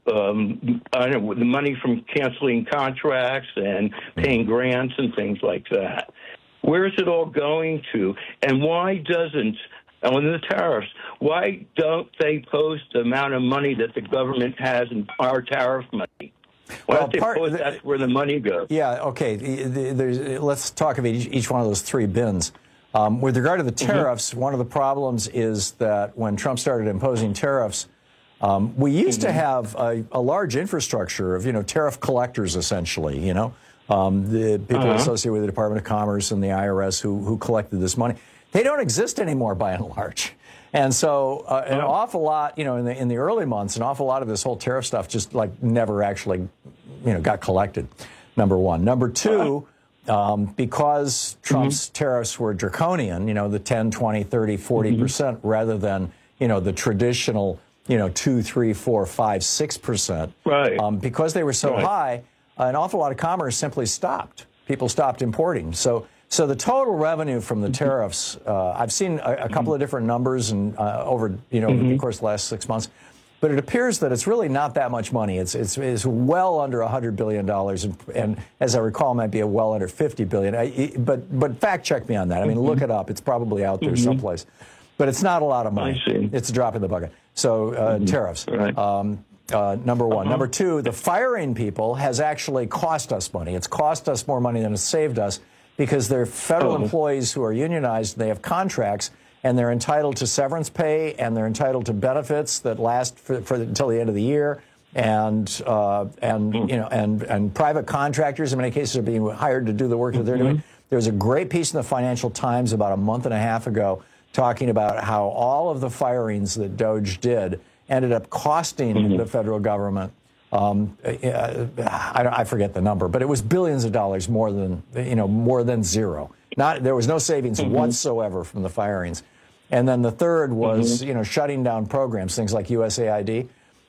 um, I don't know, the money from canceling contracts and paying grants and things like that. Where is it all going to? And why doesn't, on the tariffs, why don't they post the amount of money that the government has in our tariff money? Why well, don't they part, post that's where the money goes? Yeah, okay. There's, let's talk about each, each one of those three bins. Um, with regard to the tariffs, mm-hmm. one of the problems is that when Trump started imposing tariffs, um, we used mm-hmm. to have a, a large infrastructure of, you know, tariff collectors, essentially, you know, um, the people uh-huh. associated with the Department of Commerce and the I R S who, who collected this money. They don't exist anymore, by and large. And so uh, an awful lot, you know, in the in the early months, an awful lot of this whole tariff stuff just like never actually, you know, got collected, number one. Number two, um, because Trump's mm-hmm. tariffs were draconian, you know, the ten, twenty, thirty, forty percent mm-hmm. rather than, you know, the traditional, you know, two, three, four, five, six percent. Right. Um, because they were so right. high, an awful lot of commerce simply stopped. People stopped importing. So So the total revenue from the tariffs, uh, I've seen a, a couple of different numbers and uh, over, you know, mm-hmm. of course, the last six months. But it appears that it's really not that much money. It's it's, it's well under one hundred billion dollars, and, and as I recall, might be a well under fifty billion dollars. I, but but fact check me on that. I mean, mm-hmm. look it up. It's probably out there mm-hmm. someplace. But it's not a lot of money. I see. It's a drop in the bucket. So uh, mm-hmm. tariffs. Right. Um, Uh, number one. Uh-huh. Number two, the firing people has actually cost us money. It's cost us more money than it's saved us because they're federal oh. employees who are unionized, they have contracts, and they're entitled to severance pay, and they're entitled to benefits that last for, for until the end of the year. And uh, and mm. you know and and private contractors in many cases are being hired to do the work that they're mm-hmm. doing. There was a great piece in the Financial Times about a month and a half ago talking about how all of the firings that Doge did ended up costing mm-hmm. the federal government. Um, uh, I, I forget the number, but it was billions of dollars more than you know more than zero. Not there was no savings mm-hmm. whatsoever from the firings. And then the third was mm-hmm. you know shutting down programs, things like U S A I D.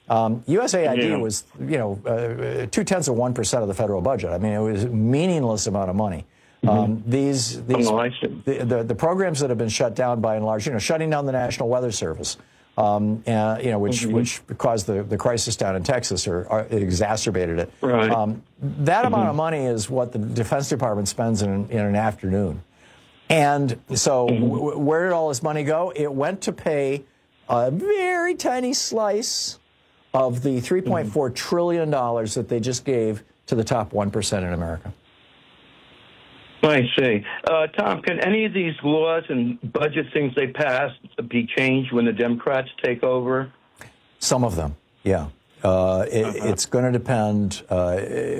Um, U S A I D Yeah. was, you know, uh, two-tenths of one percent of the federal budget. I mean, it was a meaningless amount of money. Um, these these Oh, I see. the, the the programs that have been shut down by and large, you know, shutting down the National Weather Service, um, uh, you know, which Mhm. which caused the, the crisis down in Texas or, or exacerbated it. Right. Um, that amount Mhm. of money is what the Defense Department spends in, in an afternoon. And so, w- where did all this money go? It went to pay a very tiny slice of the three point four trillion dollars that they just gave to the top one percent in America. I see. Uh, Tom, can any of these laws and budget things they pass be changed when the Democrats take over? Some of them, yeah. Uh, it, uh-huh. It's going to depend, uh,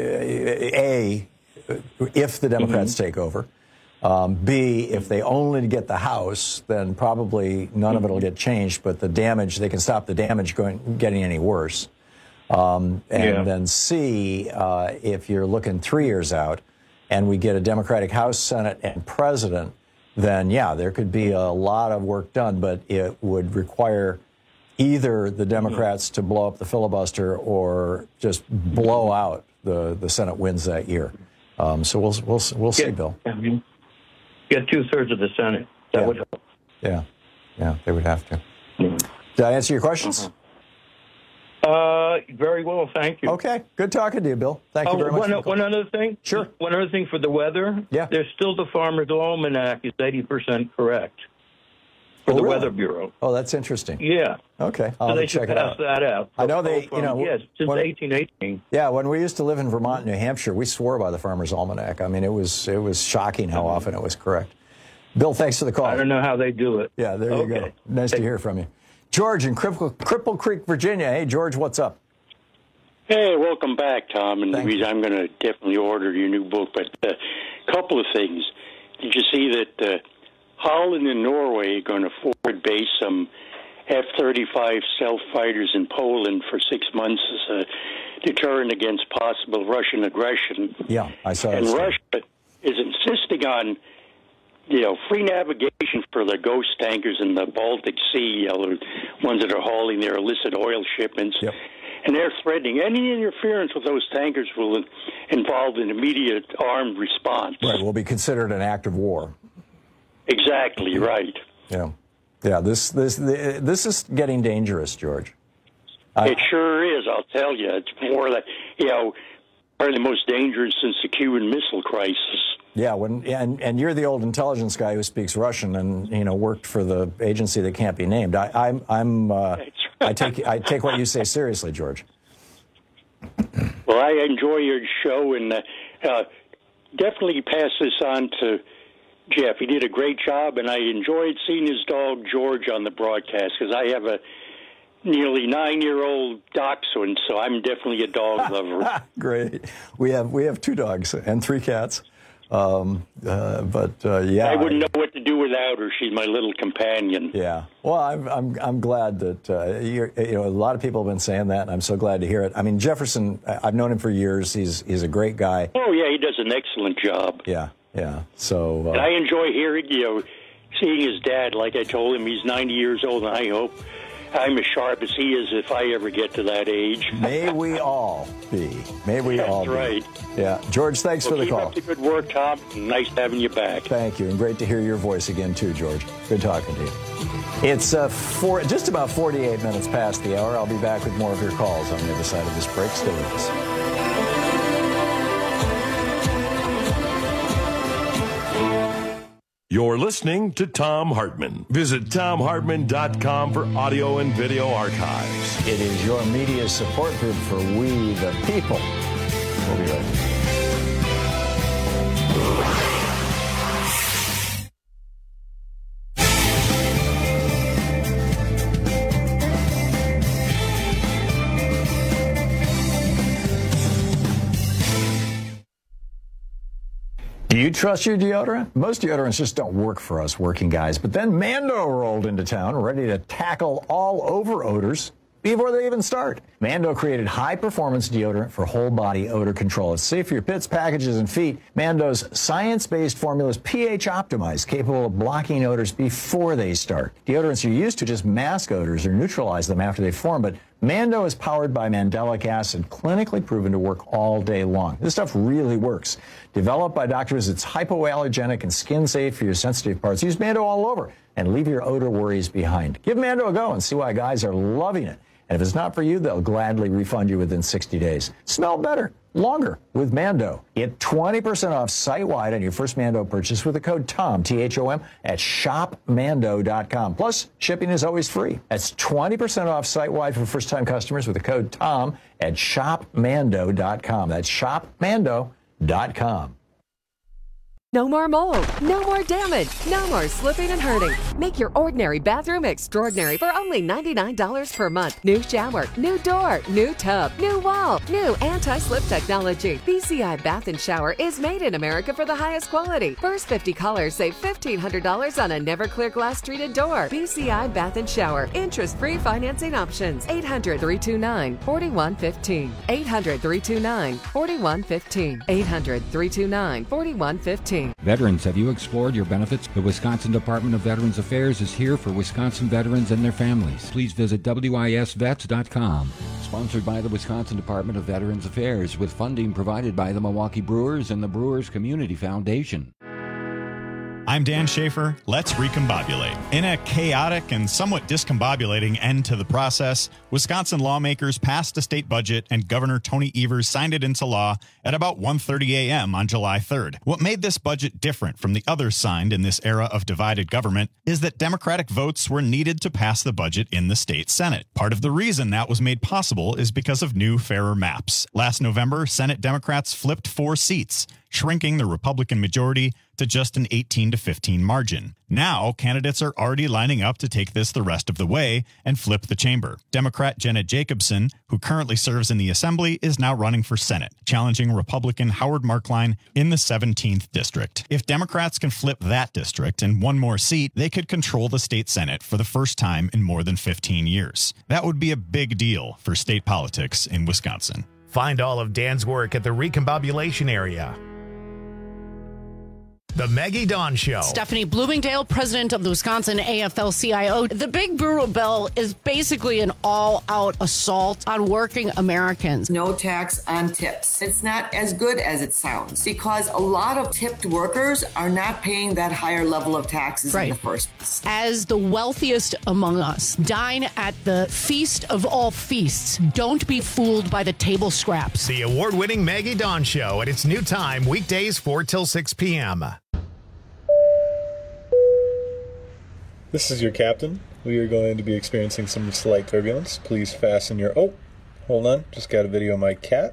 A, if the Democrats mm-hmm. take over. Um, B, if they only get the House, then probably none of it will get changed, but the damage, they can stop the damage going, getting any worse. Um, and Yeah. then C, uh, if you're looking three years out and we get a Democratic House, Senate, and President, then, yeah, there could be a lot of work done, but it would require either the Democrats to blow up the filibuster or just blow out the, the Senate wins that year. Um, so we'll, we'll, we'll see, Get- Bill. Get two-thirds of the Senate. That Yeah. would help. Yeah, yeah, they would have to. Did I answer your questions? Uh, very well, thank you. Okay, good talking to you, Bill. Thank you Oh, very much. One, for the call. one other thing? Sure. One other thing for the weather? Yeah. There's still the Farmer's Almanac is eighty percent correct for Oh, the really? Weather Bureau. Oh, that's interesting. Yeah. Okay, I'll so they check should it pass out. that out. I know they, From- you know, Yes, since when- eighteen eighteen. Yeah, when we used to live in Vermont and New Hampshire, we swore by the Farmer's Almanac. I mean, it was it was shocking how often it was correct. Bill, thanks for the call. I don't know how they do it. Yeah, there you go. Okay. Nice to hear from you. George in Cripple, Cripple Creek, Virginia. Hey, George, what's up? Hey, welcome back, Tom. And Louise, I'm going to definitely order your new book. But a uh, couple of things. Did you see that uh, Holland and Norway are going to forward base some F thirty-five stealth fighters in Poland for six months as a deterrent against possible Russian aggression? Yeah, I saw And that. Russia is insisting on, you know, free navigation for the ghost tankers in the Baltic Sea, you know, the ones that are hauling their illicit oil shipments. Yep. And they're threatening any interference with those tankers will involve an immediate armed response. Right, will be considered an act of war. Exactly right. Yeah, yeah. This this this is getting dangerous, George. I- It sure is, I'll tell you. It's more like, you know, probably the most dangerous since the Cuban Missile Crisis. Yeah, when and and you're the old intelligence guy who speaks Russian and you know worked for the agency that can't be named. I, I'm I'm uh, I take I take what you say seriously, George. Well, I enjoy your show, and uh, uh, definitely pass this on to Jeff. He did a great job, and I enjoyed seeing his dog George on the broadcast because I have a nearly nine-year-old dachshund, so I'm definitely a dog lover. Great. We have we have two dogs and three cats. Um, uh, but uh, yeah, I wouldn't know what to do without her. She's my little companion. Yeah. Well, I'm I'm I'm glad that uh, you're, you know a lot of people have been saying that, and I'm so glad to hear it. I mean, Jefferson, I've known him for years. He's he's a great guy. Oh yeah, he does an excellent job. Yeah, yeah. So uh, And I enjoy hearing, you know, seeing his dad. Like I told him, he's ninety years old, and I hope I'm as sharp as he is if I ever get to that age. may we all be. May we That's all be. right. Yeah. George, thanks Well, for the keep call. up the good work, Tom. Nice having you back. Thank you, and great to hear your voice again, too, George. Good talking to you. It's uh, four, just about forty-eight minutes past the hour. I'll be back with more of your calls on the other side of this break. Stay with us. You're listening to Tom Hartman. Visit tom hartman dot com for audio and video archives. It is your media support group for We the People. We'll be right back. Do you trust your deodorant? Most deodorants just don't work for us working guys. But then Mando rolled into town ready to tackle all over odors before they even start. Mando created high-performance deodorant for whole-body odor control. It's safe for your pits, packages, and feet. Mando's science-based formula is pH optimized, capable of blocking odors before they start. Deodorants are used to just mask odors or neutralize them after they form, but Mando is powered by mandelic acid, clinically proven to work all day long. This stuff really works. Developed by doctors, it's hypoallergenic and skin safe for your sensitive parts. Use Mando all over and leave your odor worries behind. Give Mando a go and see why guys are loving it. And if it's not for you, they'll gladly refund you within sixty days. Smell better, longer with Mando. Get twenty percent off site-wide on your first Mando purchase with the code TOM, T H O M, at shop mando dot com. Plus, shipping is always free. That's twenty percent off site-wide for first-time customers with the code TOM at shop mando dot com. That's shop mando dot com. No more mold, no more damage, no more slipping and hurting. Make your ordinary bathroom extraordinary for only ninety-nine dollars per month. New shower, new door, new tub, new wall, new anti-slip technology. B C I Bath and Shower is made in America for the highest quality. First fifty callers save fifteen hundred dollars on a never clear glass treated door. B C I Bath and Shower. Interest-free financing options. eight hundred, three two nine, four one one five. eight hundred, three two nine, four one one five. eight hundred, three two nine, four one one five. Veterans, have you explored your benefits? The Wisconsin Department of Veterans Affairs is here for Wisconsin veterans and their families. Please visit W I S vets dot com. Sponsored by the Wisconsin Department of Veterans Affairs, with funding provided by the Milwaukee Brewers and the Brewers Community Foundation. I'm Dan Schaefer. Let's recombobulate. In a chaotic and somewhat discombobulating end to the process, Wisconsin lawmakers passed a state budget and Governor Tony Evers signed it into law at about one thirty a.m. on July third. What made this budget different from the others signed in this era of divided government is that Democratic votes were needed to pass the budget in the state Senate. Part of the reason that was made possible is because of new, fairer maps. Last November, Senate Democrats flipped four seats, shrinking the Republican majority to just an eighteen to fifteen margin. Now, candidates are already lining up to take this the rest of the way and flip the chamber. Democrat Jenna Jacobson, who currently serves in the Assembly, is now running for Senate, challenging Republican Howard Markline in the seventeenth district. If Democrats can flip that district and one more seat, they could control the state Senate for the first time in more than fifteen years. That would be a big deal for state politics in Wisconsin. Find all of Dan's work at the Recombobulation area. The Maggie Dawn Show. Stephanie Bloomingdale, president of the Wisconsin A F L C I O. The Big Brutal Bill is basically an all-out assault on working Americans. No tax on tips. It's not as good as it sounds because a lot of tipped workers are not paying that higher level of taxes right. in the first place. As the wealthiest among us, dine at the feast of all feasts. Don't be fooled by the table scraps. The award-winning Maggie Dawn Show at its new time, weekdays four till six p.m. This is your captain. We are going to be experiencing some slight turbulence. Please fasten your... Oh, hold on. Just got a video of my cat.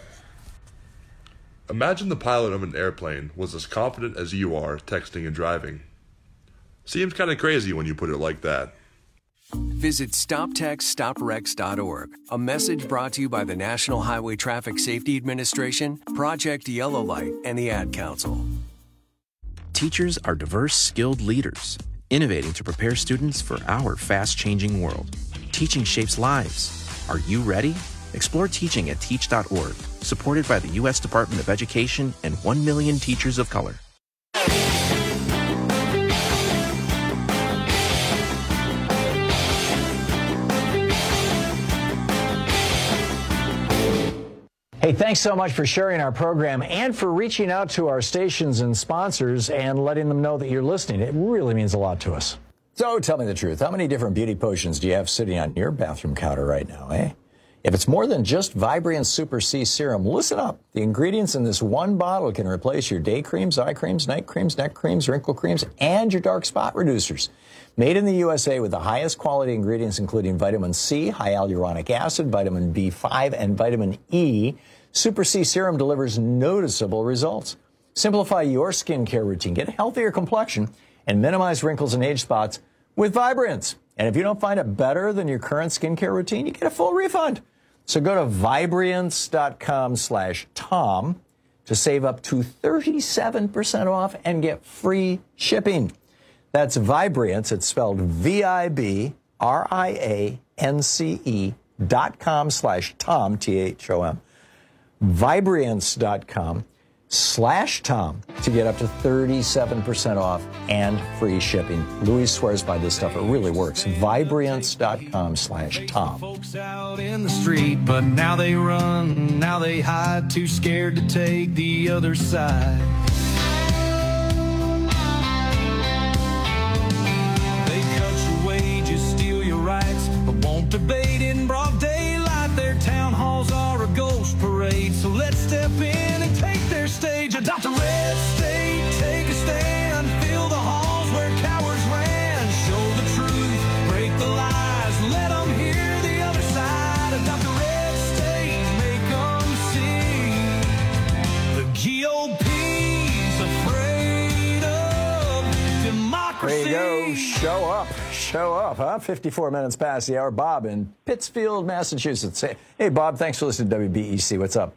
Imagine the pilot of an airplane was as confident as you are texting and driving. Seems kind of crazy when you put it like that. Visit stop text stop wrecks dot org. A message brought to you by the National Highway Traffic Safety Administration, Project Yellow Light, and the Ad Council. Teachers are diverse, skilled leaders, innovating to prepare students for our fast-changing world. Teaching shapes lives. Are you ready? Explore teaching at teach dot org, supported by the U S Department of Education and one million teachers of color. Hey, thanks so much for sharing our program and for reaching out to our stations and sponsors and letting them know that you're listening. It really means a lot to us. So tell me the truth. How many different beauty potions do you have sitting on your bathroom counter right now, eh? If it's more than just Vibrant Super C Serum, listen up. The ingredients in this one bottle can replace your day creams, eye creams, night creams, neck creams, wrinkle creams, and your dark spot reducers. Made in the U S A with the highest quality ingredients, including vitamin C, hyaluronic acid, vitamin B five, and vitamin E, Super C Serum delivers noticeable results. Simplify your skincare routine, get a healthier complexion, and minimize wrinkles and age spots with Vibrance. And if you don't find it better than your current skincare routine, you get a full refund. So go to Vibrance dot com slash Tom to save up to thirty-seven percent off and get free shipping. That's Vibrance. It's spelled V I B R I A N C E dot com slash Tom, T H O M. Vibrance dot com. slash Tom to get up to thirty-seven percent off and free shipping. Louis swears by this stuff. It really works. Vibriance.com slash Tom. Folks out in the street, but now they run, now they hide, too scared to take the other side. They cut your wages, steal your rights, but won't debate in broad daylight. Their town halls are a ghost parade, so let's step in and take their stage. Adopt a red state, take a stand, fill the halls where cowards ran. Show the truth, break the lies, let them hear the other side. Adopt a red state, make them see. The G O P's afraid of democracy. There you go. Show up. Show up, huh? fifty-four minutes past the hour. Bob in Pittsfield, Massachusetts. Hey, Bob, thanks for listening to W B E C. What's up?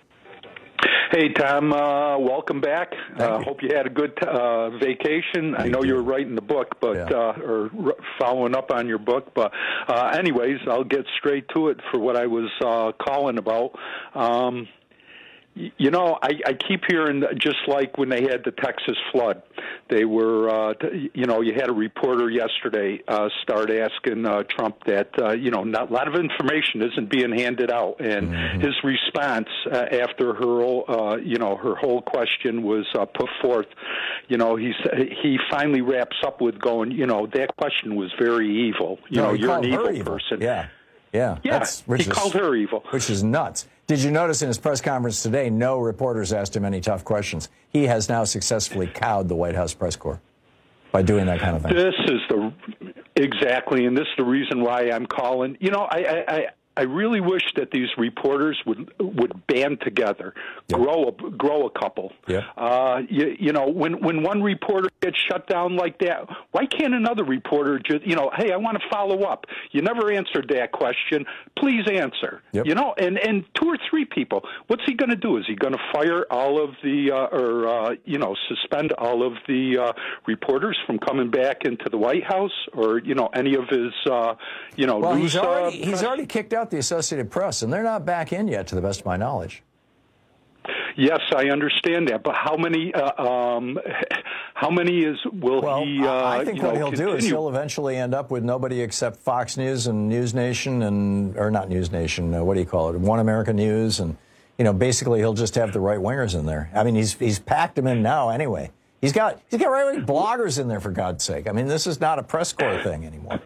Hey, Tom, uh, welcome back. Uh, hope you had a good uh, vacation. I know you were writing the book, but yeah. uh, or r- following up on your book. But uh, anyways, I'll get straight to it for what I was uh, calling about. Um, You know, I, I keep hearing, just like when they had the Texas flood, they were, uh, you know, you had a reporter yesterday uh, start asking uh, Trump that, uh, you know, not, a lot of information isn't being handed out. And mm-hmm. his response uh, after her, uh, you know, her whole question was uh, put forth, you know, he's, he finally wraps up with going, you know, that question was very evil. You no, know, you're an evil, evil person. Yeah. Yeah. Yeah. That's, which he is, called her evil. Which is nuts. Did you notice in his press conference today, no reporters asked him any tough questions? He has now successfully cowed the White House press corps by doing that kind of thing. This is the exactly, and this is the reason why I'm calling. You know, I I, I really wish that these reporters would would band together, yeah. grow a grow a couple. Yeah. Uh, you, you know, when when one reporter gets shut down like that, why can't another reporter just, you know, hey, I want to follow up. You never answered that question. Please answer. Yep. You know, and, and two or three people. What's he going to do? Is he going to fire all of the, uh, or, uh, you know, suspend all of the uh, reporters from coming back into the White House, or, you know, any of his, uh, you know, well, news, he's already, uh, he's already kicked out the Associated Press, and they're not back in yet, to the best of my knowledge. Yes, I understand that, but how many? Uh, um, how many is will well, he? Uh, I think you what know, he'll continue? do is he'll eventually end up with nobody except Fox News and News Nation, and or not News Nation. Uh, what do you call it? One American News, and you know, basically he'll just have the right wingers in there. I mean, he's he's packed them in now anyway. He's got he's got right wing bloggers in there, for God's sake. I mean, this is not a press corps thing anymore.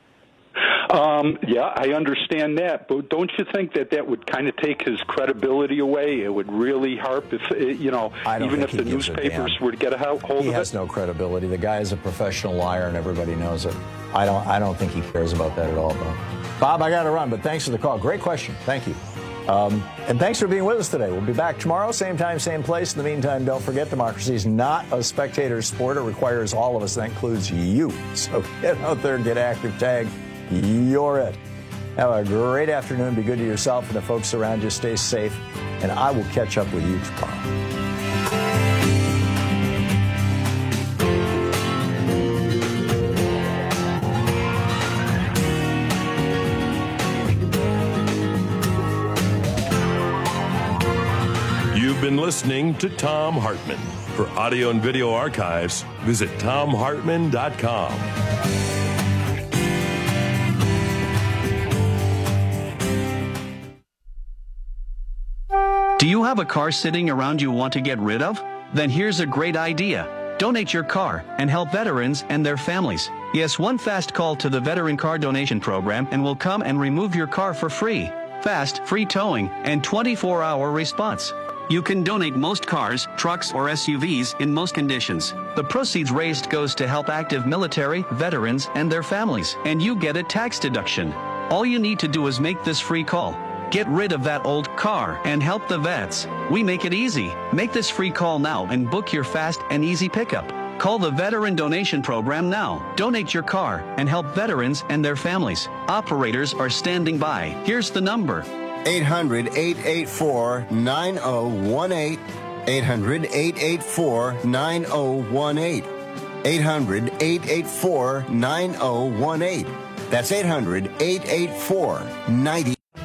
Um, yeah, I understand that, but don't you think that that would kind of take his credibility away? It would really harp if, you know, even if the newspapers were to get a hold of it? He has no credibility. The guy is a professional liar, and everybody knows it. I don't I don't think he cares about that at all, Bob. Bob, I got to run, but thanks for the call. Great question. Thank you. Um, and thanks for being with us today. We'll be back tomorrow, same time, same place. In the meantime, don't forget, democracy is not a spectator sport. It requires all of us. That includes you. So get out there, get active, tag. You're it. Have a great afternoon. Be good to yourself and the folks around you. Stay safe. And I will catch up with you tomorrow. You've been listening to Thom Hartmann. For audio and video archives, visit Thom Hartmann dot com. Do you have a car sitting around you want to get rid of? Then here's a great idea. Donate your car and help veterans and their families. Yes, one fast call to the Veteran Car Donation Program and we'll come and remove your car for free. Fast, free towing, and twenty-four hour response. You can donate most cars, trucks, or S U Vs in most conditions. The proceeds raised goes to help active military, veterans, and their families, and you get a tax deduction. All you need to do is make this free call. Get rid of that old car and help the vets. We make it easy. Make this free call now and book your fast and easy pickup. Call the Veteran Donation Program now. Donate your car and help veterans and their families. Operators are standing by. Here's the number. eight hundred, eight eight four, nine oh one eight. eight hundred, eight eight four, nine oh one eight. eight hundred, eight eight four, nine oh one eight. That's eight hundred, eight eight four, nine oh one eight.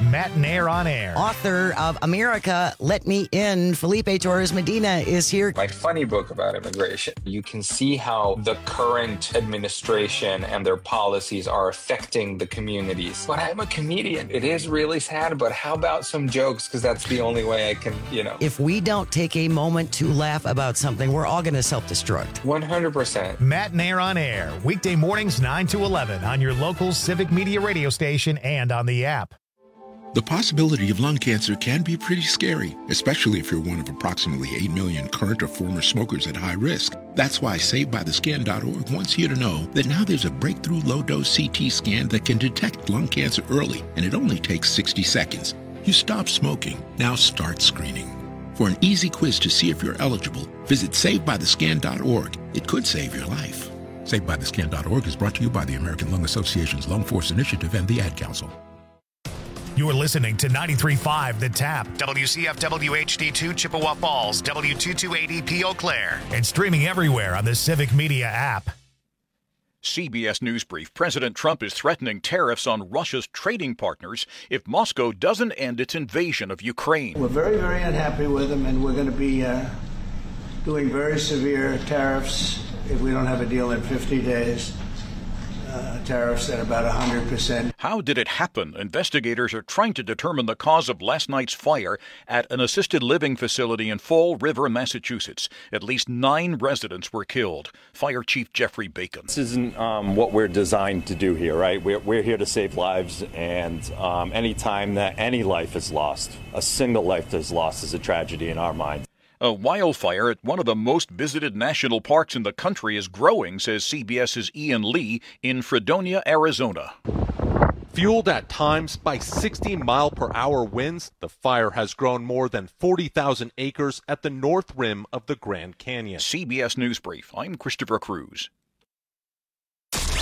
Matt Nair on Air. Author of America, Let Me In, Felipe Torres Medina is here. My funny book about immigration. You can see how the current administration and their policies are affecting the communities. But I'm a comedian. It is really sad, but how about some jokes? Because that's the only way I can, you know. If we don't take a moment to laugh about something, we're all going to self-destruct. one hundred percent. Matt Nair on Air, weekday mornings nine to eleven on your local Civic Media radio station and on the app. The possibility of lung cancer can be pretty scary, especially if you're one of approximately eight million current or former smokers at high risk. That's why Saved By The Scan dot org wants you to know that now there's a breakthrough low-dose C T scan that can detect lung cancer early, and it only takes sixty seconds. You stop smoking, now start screening. For an easy quiz to see if you're eligible, visit Saved By The Scan dot org. It could save your life. Saved By The Scan dot org is brought to you by the American Lung Association's Lung Force Initiative and the Ad Council. You're listening to ninety-three point five The Tap, W C F W H D two Chippewa Falls, W two two eight E P Eau Claire, and streaming everywhere on the Civic Media app. C B S News Brief. President Trump is threatening tariffs on Russia's trading partners if Moscow doesn't end its invasion of Ukraine. We're very, very unhappy with them, and we're going to be uh, doing very severe tariffs if we don't have a deal in fifty days. Uh, tariffs at about one hundred percent. How did it happen? Investigators are trying to determine the cause of last night's fire at an assisted living facility in Fall River, Massachusetts. At least nine residents were killed. Fire Chief Jeffrey Bacon. This isn't um, what we're designed to do here, right? We're, we're here to save lives, and um, any time that any life is lost, a single life is lost is a tragedy in our minds. A wildfire at one of the most visited national parks in the country is growing, says CBS's Ian Lee in Fredonia, Arizona. Fueled at times by sixty mile per hour winds, the fire has grown more than forty thousand acres at the north rim of the Grand Canyon. C B S News Brief. I'm Christopher Cruz.